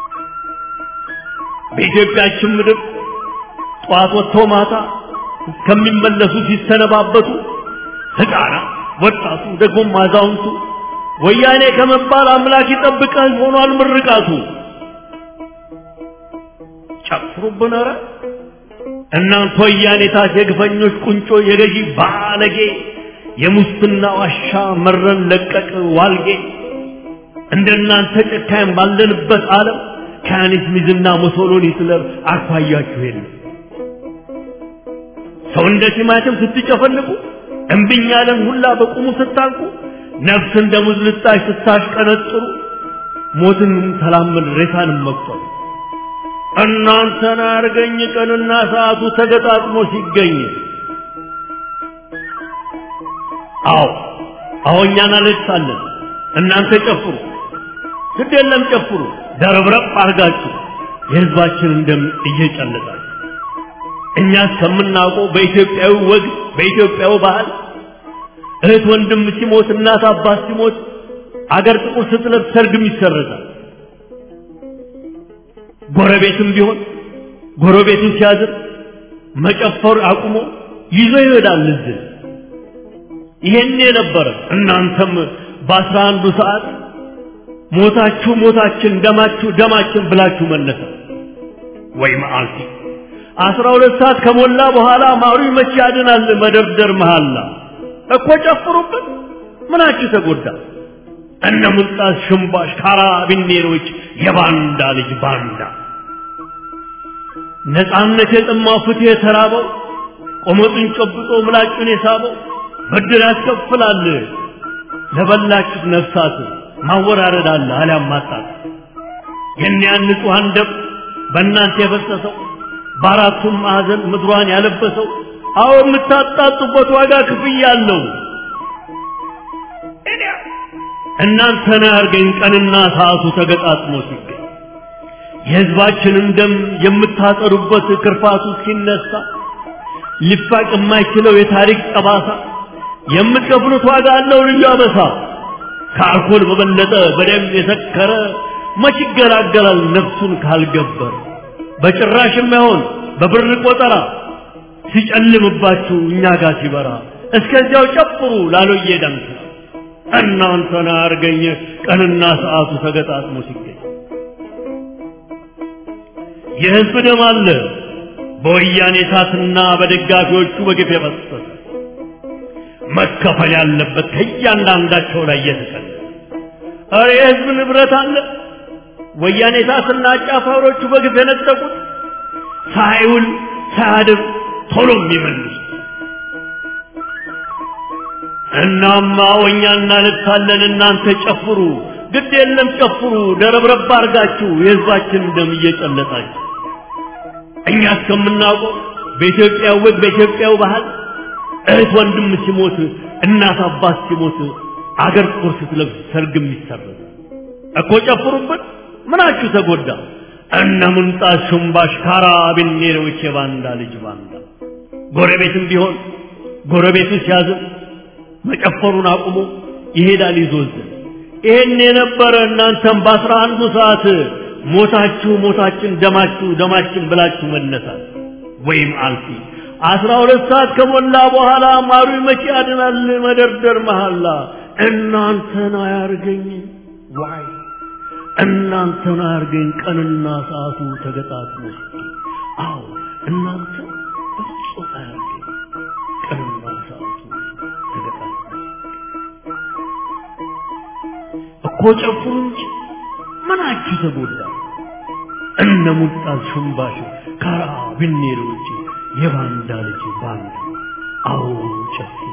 በኢትዮጵያችን ምድር ጠዋት ወጥቶ ማታ እስከሚመለሱ ሲሰነባበቱ ሕፃናት፣ ወጣቱ ደግሞም አዛውንቱ ወያኔ ከመባል አምላክ ይጠብቀን ሆኗል ምርቃቱ። ጨፍሩብን ኧረ እናንተ ወያኔታት የግፈኞች ቁንጮ የገዢ ባለጌ የሙስና ዋሻ መረን ለቀቅ ዋልጌ እንደናንተ ጨካኝ ባለንበት ዓለም ካኒስሚዝና ሙሶሎኒ ሂትለር አኳያችሁ የለም። ሰው እንደ ቲማቲም ስትጨፈልቁ እምቢኝ ያለን ሁላ በቁሙ ስታንቁ ነፍስ እንደ ሙዝ ልጣሽ ስታሽቀነጥሩ ሞትን ተላመድ ሬሳንም መቁጠሩ እናንተን አርገኝ ቀንና ሰዓቱ ተገጣጥሞ ሲገኝ አዎ እኛን አለቅሳለን እናንተ ጨፍሩ ግድ የለም ጨፍሩ ደረብረብ አርጋችሁ የህዝባችንን ደም እየጨለጣችሁ እኛ እስከምናውቀው በኢትዮጵያዊ ወግ በኢትዮጵያዊ ባህል እህት ወንድም ሲሞት እናት አባት ሲሞት አገር ጥቁር ስትለብስ ሰርግም ይሰረዛል። ጎረቤትም ቢሆን ጎረቤቱን ሲያዝር መጨፈር አቁሞ ይዞ ይሄዳል ልጅ። ይሄን የነበረ እናንተም በ11 ሰዓት ሞታችሁ ሞታችን ደማችሁ ደማችን ብላችሁ መለሰ ወይ መዓልቲ 12 ሰዓት ከሞላ በኋላ ማሩ መቼ ያድናል መደርደር መሃላ እኮ ጨፍሩበት ምናችሁ ተጎዳ እነ ሙልጣስ ሽምባሽ ካራቢኔሮች የባንዳ ልጅ ባንዳ ነፃነት የጠማው ፍትህ የተራበው ቆመጡን ጨብጦ ምላጩን የሳበው ብድር ያስከፍላል ለበላችሁ ነፍሳት ማወራረድ አለ አልያም ማጣት የእኒያን ንጹሐን ደም በእናንተ የፈሰሰው በአራቱም ማዕዘን ምድሯን ያለበሰው አዎ የምታጣጡበት ዋጋ ክፍያ አለው። እናንተን አርገኝ ቀንና ሰዓቱ ተገጣጥሞ ሲገኝ የህዝባችንን ደም የምታጠሩበት ክርፋቱ ሲነሳ ሊፋቅ የማይችለው የታሪክ ጠባሳ የምትከፍሉት ዋጋ አለው ልዩ አበሳ። ከአልኮል በበለጠ በደም የሰከረ መች ይገላገላል ነፍሱን ካልገበር በጭራሽ የማይሆን በብር ቆጠራ ሲጨልምባችሁ እኛ ጋር ሲበራ እስከዚያው ጨፍሩ ላሎዬ ዳንስ እናንተን አርገኝ ቀንና ሰዓቱ ተገጣጥሞ ሲገኝ የህዝብ ደም አለ በወያኔ እሳትና በደጋፊዎቹ በግፍ የፈሰሰ መከፈል ያለበት ከእያንዳንዳቸው ላይ የተሰለ ኧረ የህዝብ ንብረት አለ ወያኔ እሳትና አጫፋሪዎቹ በግፍ የነጠቁት ሳይውል ሳያድር ቶሎ የሚመልሱ እናማ ወኛ እናልቅሳለን እናንተ ጨፍሩ ግድ የለም ጨፍሩ ደረብረብ አርጋችሁ የህዝባችን ደም እየጨለጣችሁ እኛ እስከምናውቀው በኢትዮጵያ ወግ በኢትዮጵያው ባህል እህት ወንድም ሲሞት እናት አባት ሲሞት አገር ጥቁር ስትለብስ ሰርግም ይሰረዝ እኮ ጨፍሩበት ምናችሁ ተጎዳ እነ ሙልጣስ ሽምባሽ ካራቢኔሮች የባንዳ ልጅ ባንዳ ጎረቤትም ቢሆን ጎረቤቱ ሲያዝን መጨፈሩን አቁሞ ይሄዳል ይዞዝ ይሄን የነበረ እናንተም በ11 ሰዓት ሞታችሁ ሞታችን ደማችሁ ደማችን ብላችሁ መነሳት ወይም አልፊ 12 ሰዓት ከሞላ በኋላ ማሩ መቼ ያድናል መደርደር መሃላ እናንተን አያርገኝ ዋይ እናንተን አያርገኝ ቀንና ሰዓቱ ተገጣጥሞ አዎ እናንተ በፍጹም አያርገኝ ቀንና ሰዓቱ ተገጣጥሞ እኮ ጨፍሩ እንጂ ምናችሁ ተጎዳ እነ ሙልጣስ ሽምባሽ ካራቢኔሮች የባንዳ ልጅ ባንዳ አዎ ጨፍሩ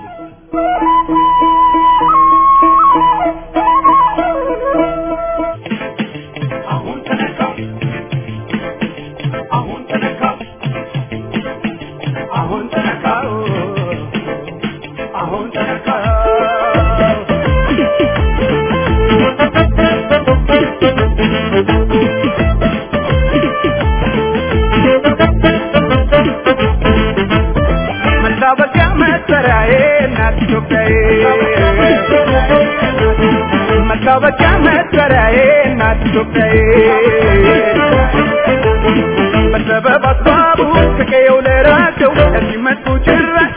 መታወቂያ መጠሪያዬ እናት ኢትዮጵያዬ በሰበብ አስባቡ ከቀየው ለራቸው ለሚመጡ ጭራሽ